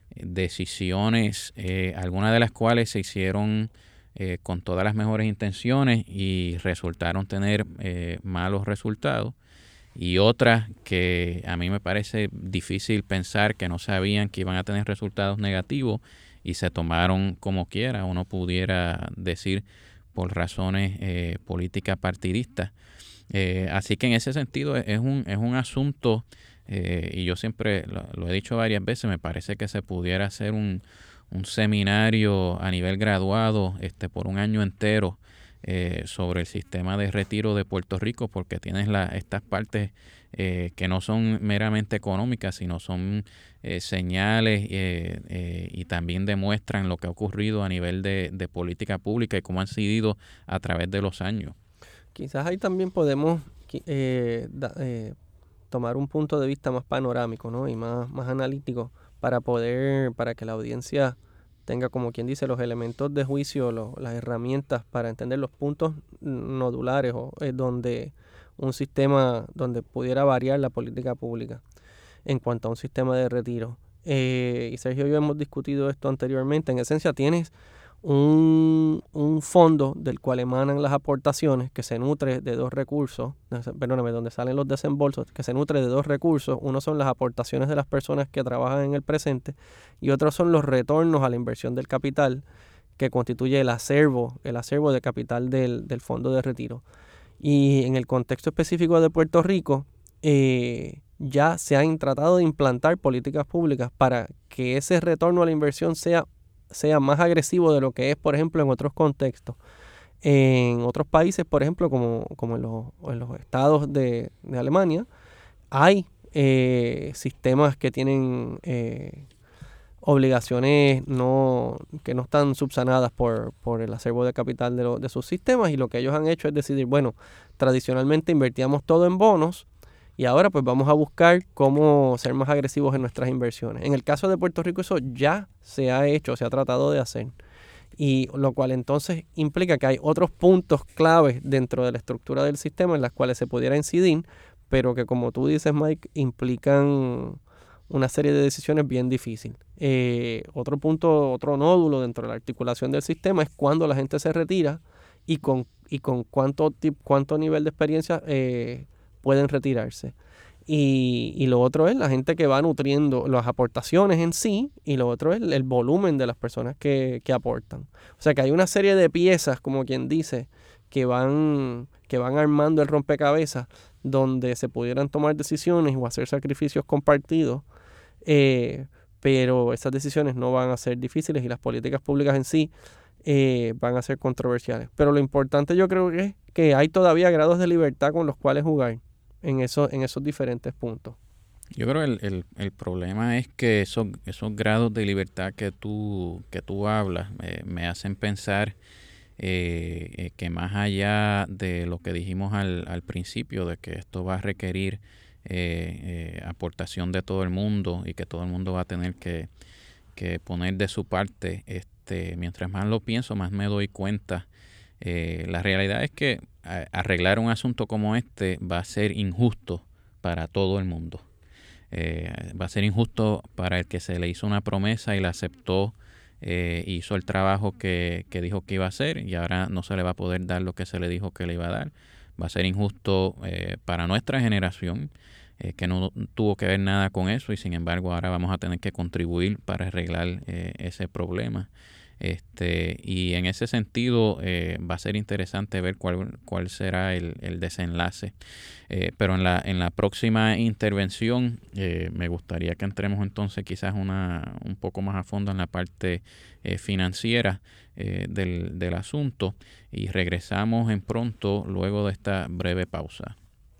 decisiones, eh, algunas de las cuales se hicieron eh, con todas las mejores intenciones y resultaron tener eh, malos resultados, y otras que a mí me parece difícil pensar que no sabían que iban a tener resultados negativos y se tomaron como quiera, uno pudiera decir por razones eh, políticas partidistas. Eh, así que en ese sentido es un, es un asunto Eh, y yo siempre lo, lo he dicho varias veces, me parece que se pudiera hacer un, un seminario a nivel graduado este, por un año entero eh, sobre el sistema de retiro de Puerto Rico, porque tienes la, estas partes eh, que no son meramente económicas, sino son eh, señales eh, eh, y también demuestran lo que ha ocurrido a nivel de, de política pública y cómo han sido a través de los años. Quizás ahí también podemos eh, da, eh, tomar un punto de vista más panorámico, ¿no? Y más, más analítico para poder, para que la audiencia tenga, como quien dice, los elementos de juicio, lo, las herramientas para entender los puntos nodulares o eh, donde un sistema, donde pudiera variar la política pública en cuanto a un sistema de retiro. Eh, y Sergio y yo hemos discutido esto anteriormente. En esencia tienes Un, un fondo del cual emanan las aportaciones, que se nutre de dos recursos, perdóname, donde salen los desembolsos, que se nutre de dos recursos. Uno son las aportaciones de las personas que trabajan en el presente y otros son los retornos a la inversión del capital, que constituye el acervo, el acervo de capital del, del fondo de retiro. Y en el contexto específico de Puerto Rico, eh, ya se han tratado de implantar políticas públicas para que ese retorno a la inversión sea sea más agresivo de lo que es, por ejemplo, en otros contextos. En otros países, por ejemplo, como, como en, los, en los estados de, de Alemania, hay eh, sistemas que tienen eh, obligaciones no, que no están subsanadas por, por el acervo de capital de, lo, de sus sistemas, y lo que ellos han hecho es decidir, bueno, tradicionalmente invertíamos todo en bonos, y ahora pues vamos a buscar cómo ser más agresivos en nuestras inversiones. En el caso de Puerto Rico eso ya se ha hecho, se ha tratado de hacer. Y lo cual entonces implica que hay otros puntos claves dentro de la estructura del sistema en las cuales se pudiera incidir, pero que, como tú dices, Mike, implican una serie de decisiones bien difíciles. Eh, otro punto, otro nódulo dentro de la articulación del sistema es cuando la gente se retira y con, y con cuánto, cuánto nivel de experiencia eh, pueden retirarse. Y, y lo otro es la gente que va nutriendo las aportaciones en sí, y lo otro es el, el volumen de las personas que, que aportan. O sea que hay una serie de piezas, como quien dice, que van, que van armando el rompecabezas, donde se pudieran tomar decisiones o hacer sacrificios compartidos, eh, pero esas decisiones no van a ser difíciles y las políticas públicas en sí eh, van a ser controversiales. Pero lo importante yo creo que es que hay todavía grados de libertad con los cuales jugar en esos, en esos diferentes puntos. Yo creo que el, el, el problema es que esos, esos grados de libertad que tú, que tú hablas eh, me hacen pensar eh, eh, que más allá de lo que dijimos al, al principio, de que esto va a requerir eh, eh, aportación de todo el mundo y que todo el mundo va a tener que, que poner de su parte, este, mientras más lo pienso, más me doy cuenta. Eh, la realidad es que arreglar un asunto como este va a ser injusto para todo el mundo. Eh, va a ser injusto para el que se le hizo una promesa y la aceptó, eh, hizo el trabajo que, que dijo que iba a hacer y ahora no se le va a poder dar lo que se le dijo que le iba a dar. Va a ser injusto eh, para nuestra generación, eh, que no tuvo que ver nada con eso y sin embargo ahora vamos a tener que contribuir para arreglar eh, ese problema. Este, y en ese sentido eh, va a ser interesante ver cuál, cuál será el, el desenlace. Eh, pero en la, en la próxima intervención eh, me gustaría que entremos entonces quizás una, un poco más a fondo en la parte eh, financiera eh, del, del asunto y regresamos en pronto luego de esta breve pausa.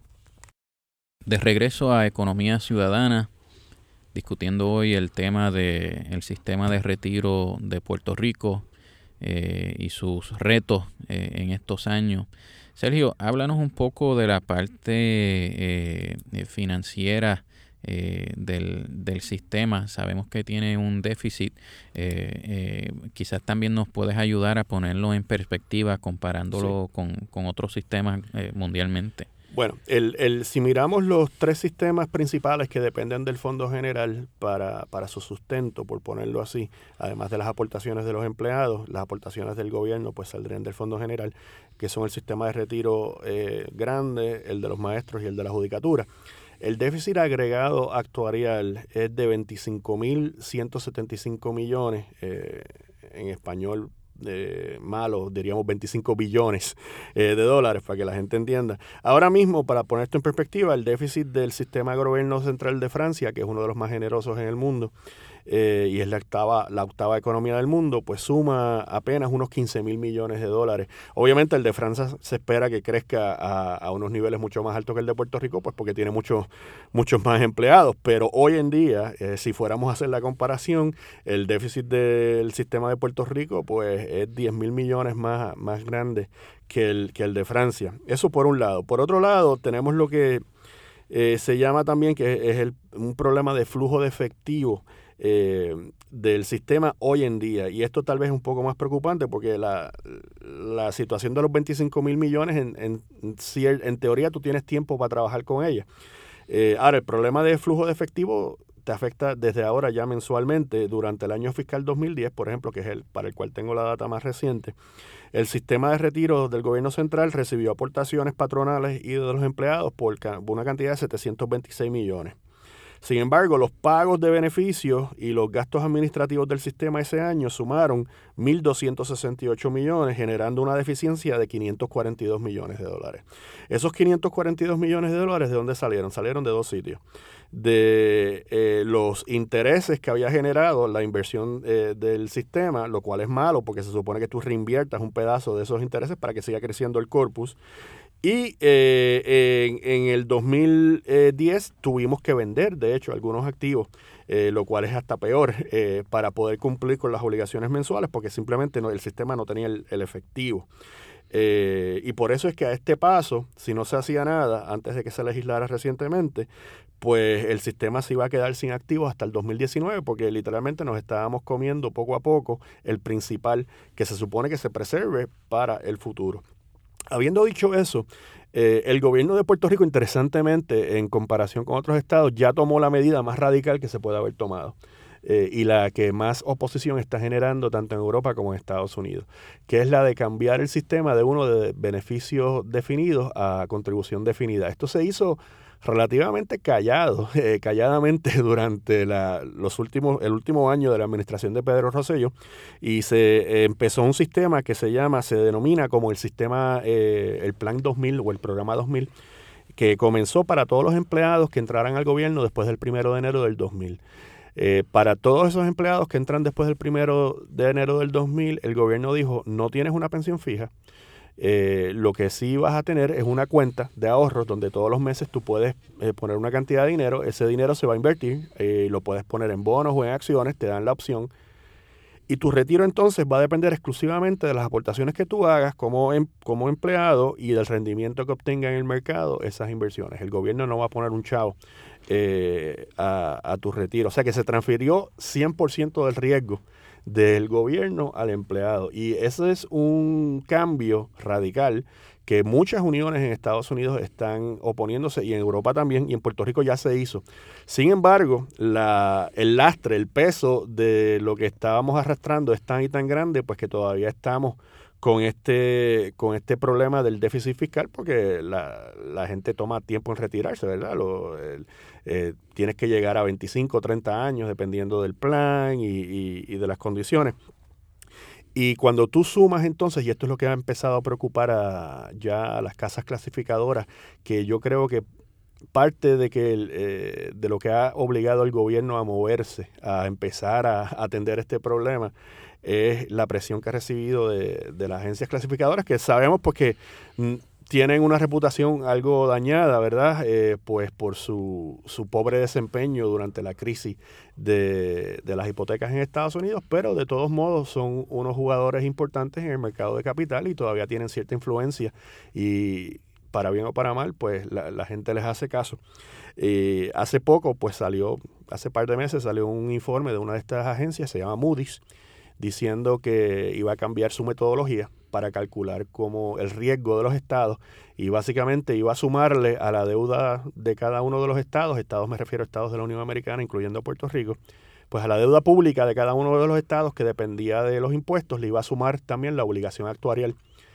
De regreso a Economía Ciudadana, discutiendo hoy el tema del sistema de retiro de Puerto Rico eh, y sus retos eh, en estos años. Sergio, háblanos un poco de la parte eh, financiera eh, del, del sistema. Sabemos que tiene un déficit. Eh, eh, quizás también nos puedes ayudar a ponerlo en perspectiva comparándolo sí. con, con otros sistemas eh, mundialmente. Bueno, el, el, si miramos los tres sistemas principales que dependen del Fondo General para, para su sustento, por ponerlo así, además de las aportaciones de los empleados, las aportaciones del gobierno pues saldrían del Fondo General, que son el sistema de retiro eh, grande, el de los maestros y el de la judicatura. El déficit agregado actuarial es de veinticinco mil ciento setenta y cinco millones, eh, en español eh, malos, diríamos veinticinco billones eh, de dólares, para que la gente entienda. Ahora mismo, para poner esto en perspectiva, el déficit del sistema de gobierno central de Francia, que es uno de los más generosos en el mundo, Eh, y es la octava, la octava economía del mundo, pues suma apenas unos quince mil millones de dólares. Obviamente el de Francia se espera que crezca a, a unos niveles mucho más altos que el de Puerto Rico, pues porque tiene muchos muchos más empleados, pero hoy en día, eh, si fuéramos a hacer la comparación, el déficit del sistema de Puerto Rico pues es diez mil millones más, más grande que el, que el de Francia. Eso por un lado. Por otro lado, tenemos lo que eh, se llama también, que es el, un problema de flujo de efectivo Eh, del sistema hoy en día, y esto tal vez es un poco más preocupante porque la, la situación de los veinticinco mil millones en, en, en teoría tú tienes tiempo para trabajar con ella. Eh, ahora el problema de flujo de efectivo te afecta desde ahora ya mensualmente. Durante el año fiscal dos mil diez, por ejemplo, que es el para el cual tengo la data más reciente, el sistema de retiro del gobierno central recibió aportaciones patronales y de los empleados por, por una cantidad de setecientos veintiséis millones. Sin embargo, los pagos de beneficios y los gastos administrativos del sistema ese año sumaron mil doscientos sesenta y ocho millones, generando una deficiencia de quinientos cuarenta y dos millones de dólares. Esos quinientos cuarenta y dos millones de dólares, ¿de dónde salieron? Salieron de dos sitios. De eh, los intereses que había generado la inversión eh, del sistema, lo cual es malo porque se supone que tú reinviertas un pedazo de esos intereses para que siga creciendo el corpus. Y eh, en, en el dos mil diez tuvimos que vender, de hecho, algunos activos, eh, lo cual es hasta peor, eh, para poder cumplir con las obligaciones mensuales, porque simplemente no, el sistema no tenía el, el efectivo. Eh, y por eso es que a este paso, si no se hacía nada antes de que se legislara recientemente, pues el sistema se iba a quedar sin activos hasta el dos mil diecinueve, porque literalmente nos estábamos comiendo poco a poco el principal que se supone que se preserve para el futuro. Habiendo dicho eso, eh, el gobierno de Puerto Rico, interesantemente, en comparación con otros estados, ya tomó la medida más radical que se puede haber tomado. Eh, y la que más oposición está generando tanto en Europa como en Estados Unidos, que es la de cambiar el sistema de uno de beneficios definidos a contribución definida. Esto se hizo relativamente callado, eh, calladamente durante la, los últimos, el último año de la administración de Pedro Rosselló, y se eh, empezó un sistema que se llama, se denomina como el sistema, eh, el Plan dos mil o el Programa dos mil, que comenzó para todos los empleados que entraran al gobierno después del primero de enero del dos mil. Eh, para todos esos empleados que entran después del primero de enero del dos mil, el gobierno dijo, no tienes una pensión fija, eh, lo que sí vas a tener es una cuenta de ahorros donde todos los meses tú puedes eh, poner una cantidad de dinero, ese dinero se va a invertir, eh, lo puedes poner en bonos o en acciones, te dan la opción, y tu retiro entonces va a depender exclusivamente de las aportaciones que tú hagas como, em, como empleado y del rendimiento que obtenga en el mercado esas inversiones. El gobierno no va a poner un chavo eh, a, a tu retiro. O sea que se transfirió cien por ciento del riesgo del gobierno al empleado. Y ese es un cambio radical que muchas uniones en Estados Unidos están oponiéndose, y en Europa también, y en Puerto Rico ya se hizo. Sin embargo, la, el lastre, el peso de lo que estábamos arrastrando es tan y tan grande, pues que todavía estamos con este con este problema del déficit fiscal, porque la, la gente toma tiempo en retirarse, ¿verdad? Lo, el, eh, tienes que llegar a veinticinco o treinta años, dependiendo del plan y, y, y de las condiciones. Y cuando tú sumas entonces, y esto es lo que ha empezado a preocupar a, ya a las casas clasificadoras, que yo creo que parte de que el, eh, de lo que ha obligado al gobierno a moverse, a empezar a, a atender este problema, es la presión que ha recibido de, de las agencias clasificadoras, que sabemos pues que mm, tienen una reputación algo dañada, ¿verdad? Eh, pues por su, su pobre desempeño durante la crisis de, de las hipotecas en Estados Unidos, pero de todos modos son unos jugadores importantes en el mercado de capital y todavía tienen cierta influencia, y para bien o para mal, pues la, la gente les hace caso. Eh, hace poco, pues salió, hace par de meses salió un informe de una de estas agencias, se llama Moody's, diciendo que iba a cambiar su metodología para calcular como el riesgo de los estados, y básicamente iba a sumarle a la deuda de cada uno de los estados, estados me refiero a estados de la Unión Americana, incluyendo Puerto Rico, pues a la deuda pública de cada uno de los estados que dependía de los impuestos, le iba a sumar también la obligación actuarial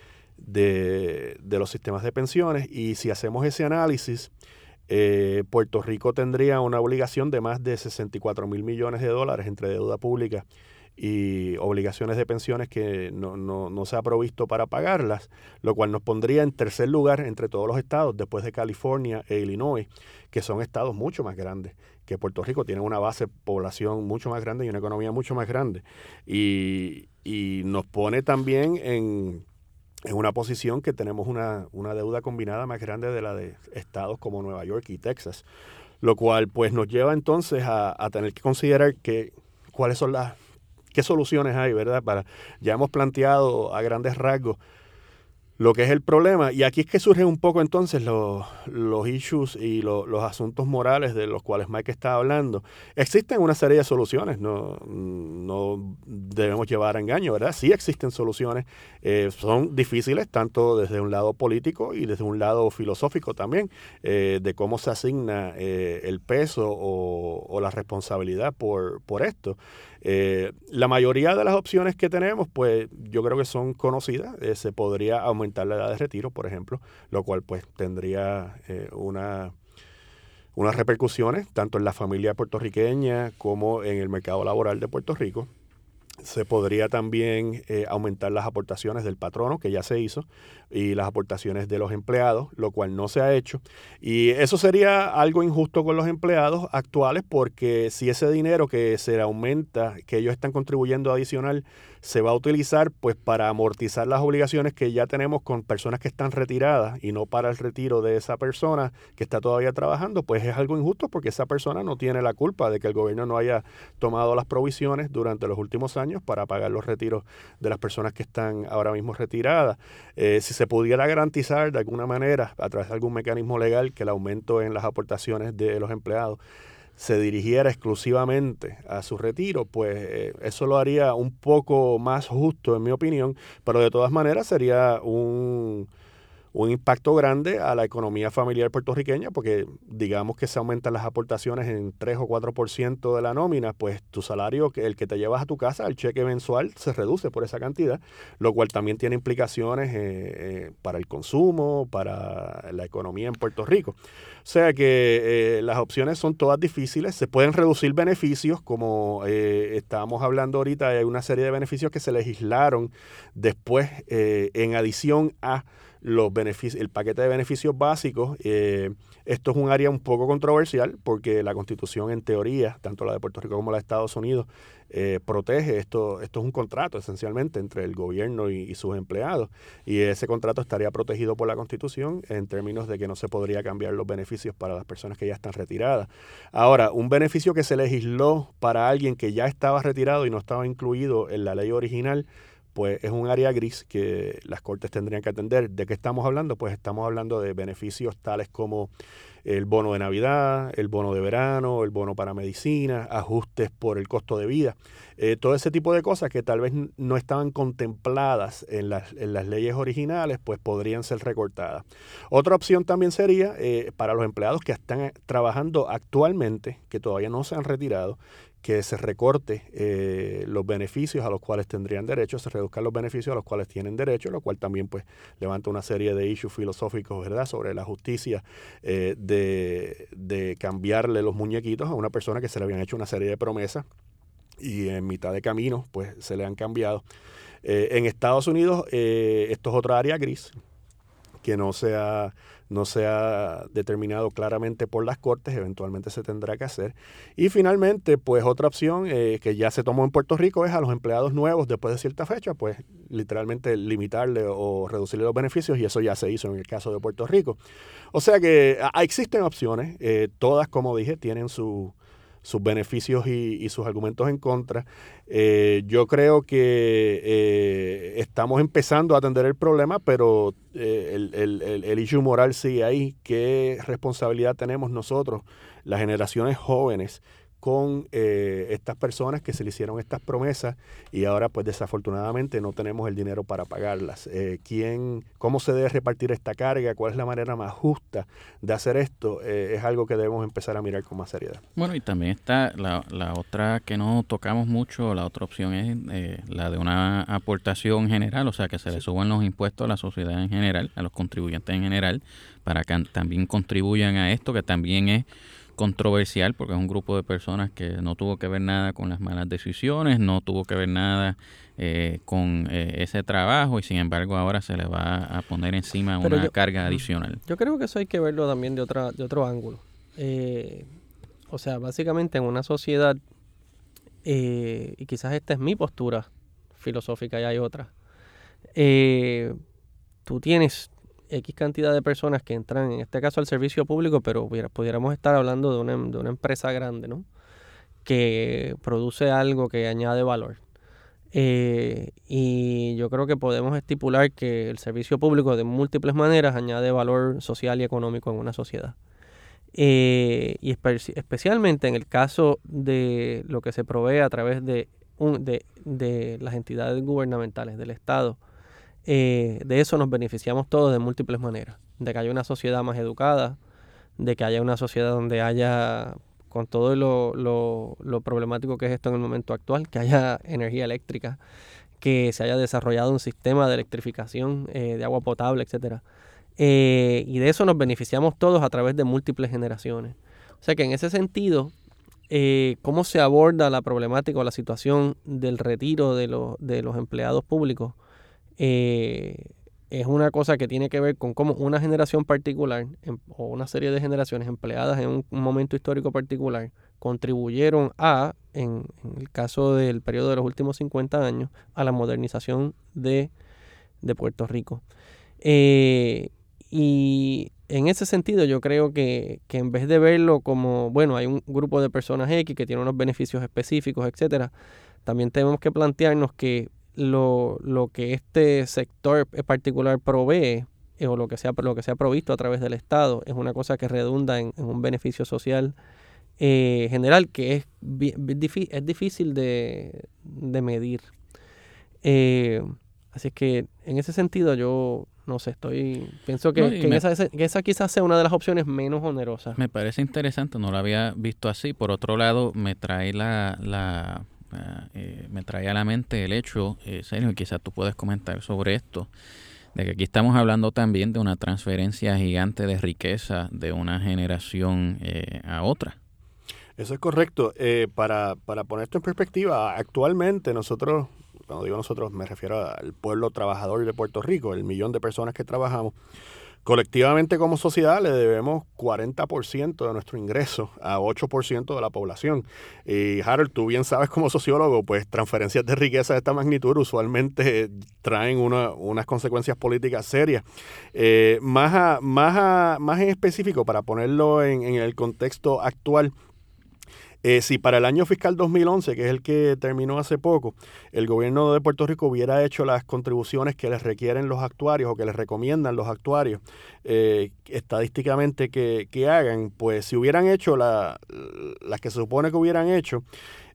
de, de los sistemas de pensiones. Y si hacemos ese análisis, eh, Puerto Rico tendría una obligación de más de sesenta y cuatro mil millones de dólares entre deuda pública y obligaciones de pensiones que no, no, no se ha provisto para pagarlas, lo cual nos pondría en tercer lugar entre todos los estados, después de California e Illinois, que son estados mucho más grandes que Puerto Rico. Tienen una base de población mucho más grande y una economía mucho más grande. Y, y nos pone también en, en una posición que tenemos una, una deuda combinada más grande de la de estados como Nueva York y Texas, lo cual pues nos lleva entonces a, a tener que considerar que cuáles son las, qué soluciones hay, ¿verdad? Para, ya hemos planteado a grandes rasgos lo que es el problema, y aquí es que surgen un poco entonces los, los issues y lo, los asuntos morales de los cuales Mike está hablando. Existen una serie de soluciones, no, no debemos llevar a engaño, ¿verdad? Sí existen soluciones, eh, son difíciles tanto desde un lado político y desde un lado filosófico también, eh, de cómo se asigna eh, el peso o, o la responsabilidad por, por esto. Eh, la mayoría de las opciones que tenemos, pues yo creo que son conocidas. Eh, se podría aumentar la edad de retiro, por ejemplo, lo cual pues tendría eh, una, unas repercusiones tanto en la familia puertorriqueña como en el mercado laboral de Puerto Rico. Se podría también eh, aumentar las aportaciones del patrono, que ya se hizo, y las aportaciones de los empleados, lo cual no se ha hecho. Y eso sería algo injusto con los empleados actuales, porque si ese dinero que se aumenta, que ellos están contribuyendo adicional, se va a utilizar pues para amortizar las obligaciones que ya tenemos con personas que están retiradas y no para el retiro de esa persona que está todavía trabajando, pues es algo injusto porque esa persona no tiene la culpa de que el gobierno no haya tomado las provisiones durante los últimos años para pagar los retiros de las personas que están ahora mismo retiradas. Eh, si se pudiera garantizar de alguna manera, a través de algún mecanismo legal, que el aumento en las aportaciones de los empleados se dirigiera exclusivamente a su retiro, pues eh, eso lo haría un poco más justo, en mi opinión, pero de todas maneras sería un, un impacto grande a la economía familiar puertorriqueña, porque digamos que se aumentan las aportaciones en tres o cuatro por ciento de la nómina, pues tu salario, que el que te llevas a tu casa, el cheque mensual, se reduce por esa cantidad, lo cual también tiene implicaciones eh, eh, para el consumo, para la economía en Puerto Rico. O sea que eh, las opciones son todas difíciles. Se pueden reducir beneficios, como eh, estábamos hablando ahorita, hay una serie de beneficios que se legislaron después eh, en adición a los beneficios, el paquete de beneficios básicos. Eh, esto es un área un poco controversial porque la Constitución, en teoría, tanto la de Puerto Rico como la de Estados Unidos, eh, protege esto. Esto es un contrato esencialmente entre el gobierno y, y sus empleados, y ese contrato estaría protegido por la Constitución en términos de que no se podría cambiar los beneficios para las personas que ya están retiradas. Ahora, un beneficio que se legisló para alguien que ya estaba retirado y no estaba incluido en la ley original, pues es un área gris que las cortes tendrían que atender. ¿De qué estamos hablando? Pues estamos hablando de beneficios tales como el bono de Navidad, el bono de verano, el bono para medicina, ajustes por el costo de vida, eh, todo ese tipo de cosas que tal vez no estaban contempladas en las, en las leyes originales, pues podrían ser recortadas. Otra opción también sería eh, para los empleados que están trabajando actualmente, que todavía no se han retirado, que se recorte eh, los beneficios a los cuales tendrían derecho, se reduzcan los beneficios a los cuales tienen derecho, lo cual también pues levanta una serie de issues filosóficos, ¿verdad?, sobre la justicia eh, de, de cambiarle los muñequitos a una persona que se le habían hecho una serie de promesas y en mitad de camino pues se le han cambiado. Eh, en Estados Unidos eh, esto es otra área gris que no se ha, no se ha determinado claramente por las cortes, eventualmente se tendrá que hacer. Y finalmente, pues otra opción eh, que ya se tomó en Puerto Rico es a los empleados nuevos después de cierta fecha, pues literalmente limitarle o reducirle los beneficios, y eso ya se hizo en el caso de Puerto Rico. O sea que a, existen opciones, eh, todas, como dije, tienen su... sus beneficios y, y sus argumentos en contra. Eh, yo creo que eh, estamos empezando a atender el problema, pero eh, el, el, el, el issue moral sigue ahí. ¿Qué responsabilidad tenemos nosotros, las generaciones jóvenes, con eh, estas personas que se le hicieron estas promesas y ahora pues desafortunadamente no tenemos el dinero para pagarlas? Eh, ¿quién, ¿Cómo se debe repartir esta carga? ¿Cuál es la manera más justa de hacer esto? Eh, es algo que debemos empezar a mirar con más seriedad. Bueno, y también está la, la otra que no tocamos mucho, la otra opción es eh, la de una aportación general, o sea, que se sí. le suban los impuestos a la sociedad en general, a los contribuyentes en general, para que también contribuyan a esto, que también es controversial porque es un grupo de personas que no tuvo que ver nada con las malas decisiones, no tuvo que ver nada eh, con eh, ese trabajo y sin embargo ahora se le va a poner encima Pero una yo, carga adicional. Yo creo que eso hay que verlo también de otra de otro ángulo. Eh, o sea, básicamente en una sociedad, eh, y quizás esta es mi postura filosófica y hay otra, eh, tú tienes X cantidad de personas que entran, en este caso al servicio público, pero pudiera, pudiéramos estar hablando de una, de una empresa grande, ¿no? Que produce algo que añade valor. Eh, y yo creo que podemos estipular que el servicio público de múltiples maneras añade valor social y económico en una sociedad. Eh, y espe- especialmente en el caso de lo que se provee a través de, un, de, de las entidades gubernamentales, del Estado. Eh, de eso nos beneficiamos todos de múltiples maneras. De que haya una sociedad más educada, de que haya una sociedad donde haya, con todo lo, lo, lo problemático que es esto en el momento actual, que haya energía eléctrica, que se haya desarrollado un sistema de electrificación eh, de agua potable, etcétera. Eh, y de eso nos beneficiamos todos a través de múltiples generaciones. O sea que en ese sentido, eh, cómo se aborda la problemática o la situación del retiro de, lo, de los empleados públicos, Eh, es una cosa que tiene que ver con cómo una generación particular em, o una serie de generaciones empleadas en un, un momento histórico particular contribuyeron a, en, en el caso del periodo de los últimos cincuenta años, a la modernización de, de Puerto Rico. Eh, y en ese sentido yo creo que, que en vez de verlo como, bueno, hay un grupo de personas X que tiene unos beneficios específicos, etcétera, también tenemos que plantearnos que Lo, lo que este sector particular provee eh, o lo que, sea, lo que sea provisto a través del Estado es una cosa que redunda en, en un beneficio social eh, general que es, bi, bi, es difícil de, de medir. Eh, así es que en ese sentido yo no sé, estoy pienso que, No, que, me, esa, que esa quizás sea una de las opciones menos onerosas. Me parece interesante, no lo había visto así. Por otro lado, me trae la... la Uh, eh, me trae a la mente el hecho, eh, Sergio, quizás tú puedes comentar sobre esto, de que aquí estamos hablando también de una transferencia gigante de riqueza de una generación eh, a otra. Eso es correcto. Eh, para, para poner esto en perspectiva, actualmente nosotros, cuando digo nosotros me refiero al pueblo trabajador de Puerto Rico, el millón de personas que trabajamos, colectivamente como sociedad le debemos cuarenta por ciento de nuestro ingreso a ocho por ciento de la población. Y Harold, tú bien sabes como sociólogo, pues transferencias de riqueza de esta magnitud usualmente traen una, unas consecuencias políticas serias. Eh, más, a, más, a, más en específico, para ponerlo en, en el contexto actual, Eh, si para el año fiscal dos mil once, que es el que terminó hace poco, el gobierno de Puerto Rico hubiera hecho las contribuciones que les requieren los actuarios o que les recomiendan los actuarios eh, estadísticamente que, que hagan, pues si hubieran hecho la, las que se supone que hubieran hecho,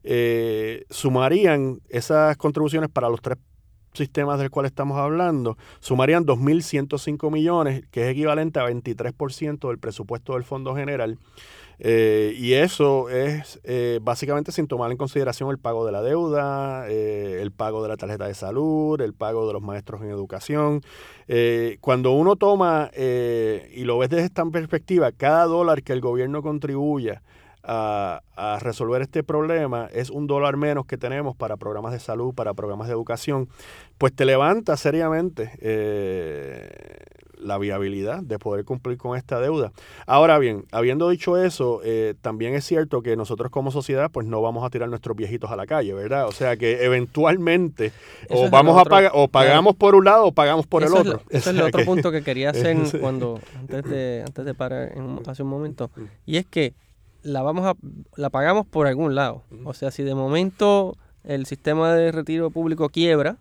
eh, sumarían esas contribuciones para los tres sistemas del cual estamos hablando, sumarían dos mil ciento cinco millones, que es equivalente a veintitrés por ciento del presupuesto del Fondo General. Eh, y eso es eh, básicamente sin tomar en consideración el pago de la deuda, eh, el pago de la tarjeta de salud, el pago de los maestros en educación. Eh, cuando uno toma eh, y lo ves desde esta perspectiva, cada dólar que el gobierno contribuya a, a resolver este problema es un dólar menos que tenemos para programas de salud, para programas de educación, pues te levanta seriamente eh, la viabilidad de poder cumplir con esta deuda. Ahora bien, habiendo dicho eso, eh, también es cierto que nosotros como sociedad pues no vamos a tirar nuestros viejitos a la calle, ¿verdad? O sea que eventualmente eso o vamos a pagar o pagamos claro. por un lado o pagamos por eso el otro. Es, ese es el otro que, punto que quería hacer sí. cuando antes de antes de parar en, hace un momento, y es que la vamos a la pagamos por algún lado. O sea, si de momento el sistema de retiro público quiebra,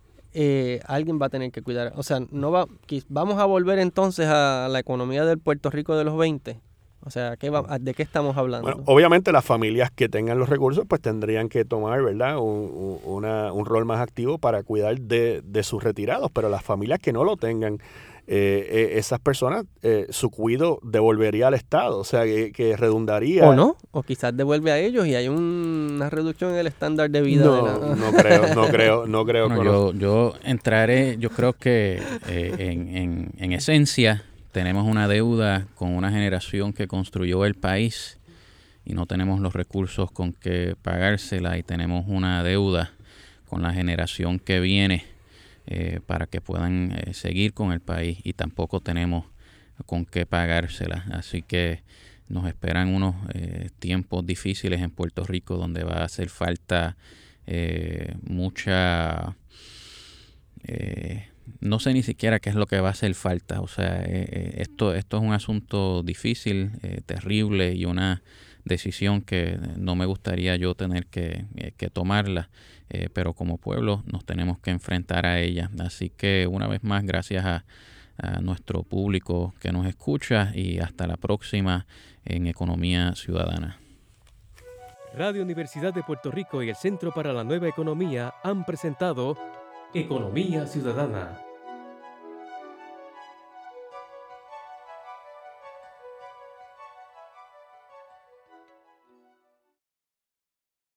Eh, alguien va a tener que cuidar. O sea, no va, vamos a volver entonces a la economía del Puerto Rico de los veinte. O sea, ¿qué va, ¿de qué estamos hablando? Bueno, obviamente las familias que tengan los recursos pues tendrían que tomar, ¿verdad? Un, una, un rol más activo para cuidar de, de sus retirados, pero las familias que no lo tengan, eh, eh, esas personas, eh, su cuidado devolvería al Estado, o sea, que, que redundaría... O no, o quizás devuelve a ellos y hay un, una reducción en el estándar de vida. No, de la... no creo, no creo, no creo. Bueno, yo, yo entraré, yo creo que eh, en, en, en esencia tenemos una deuda con una generación que construyó el país y no tenemos los recursos con que pagársela y tenemos una deuda con la generación que viene eh, para que puedan eh, seguir con el país y tampoco tenemos con qué pagársela. Así que nos esperan unos eh, tiempos difíciles en Puerto Rico donde va a hacer falta eh, mucha... Eh, no sé ni siquiera qué es lo que va a hacer falta. O sea, eh, esto, esto es un asunto difícil, eh, terrible y una decisión que no me gustaría yo tener que, eh, que tomarla, eh, pero como pueblo nos tenemos que enfrentar a ella. Así que una vez más, gracias a, a nuestro público que nos escucha y hasta la próxima en Economía Ciudadana. Radio Universidad de Puerto Rico y el Centro para la Nueva Economía han presentado Economía Ciudadana.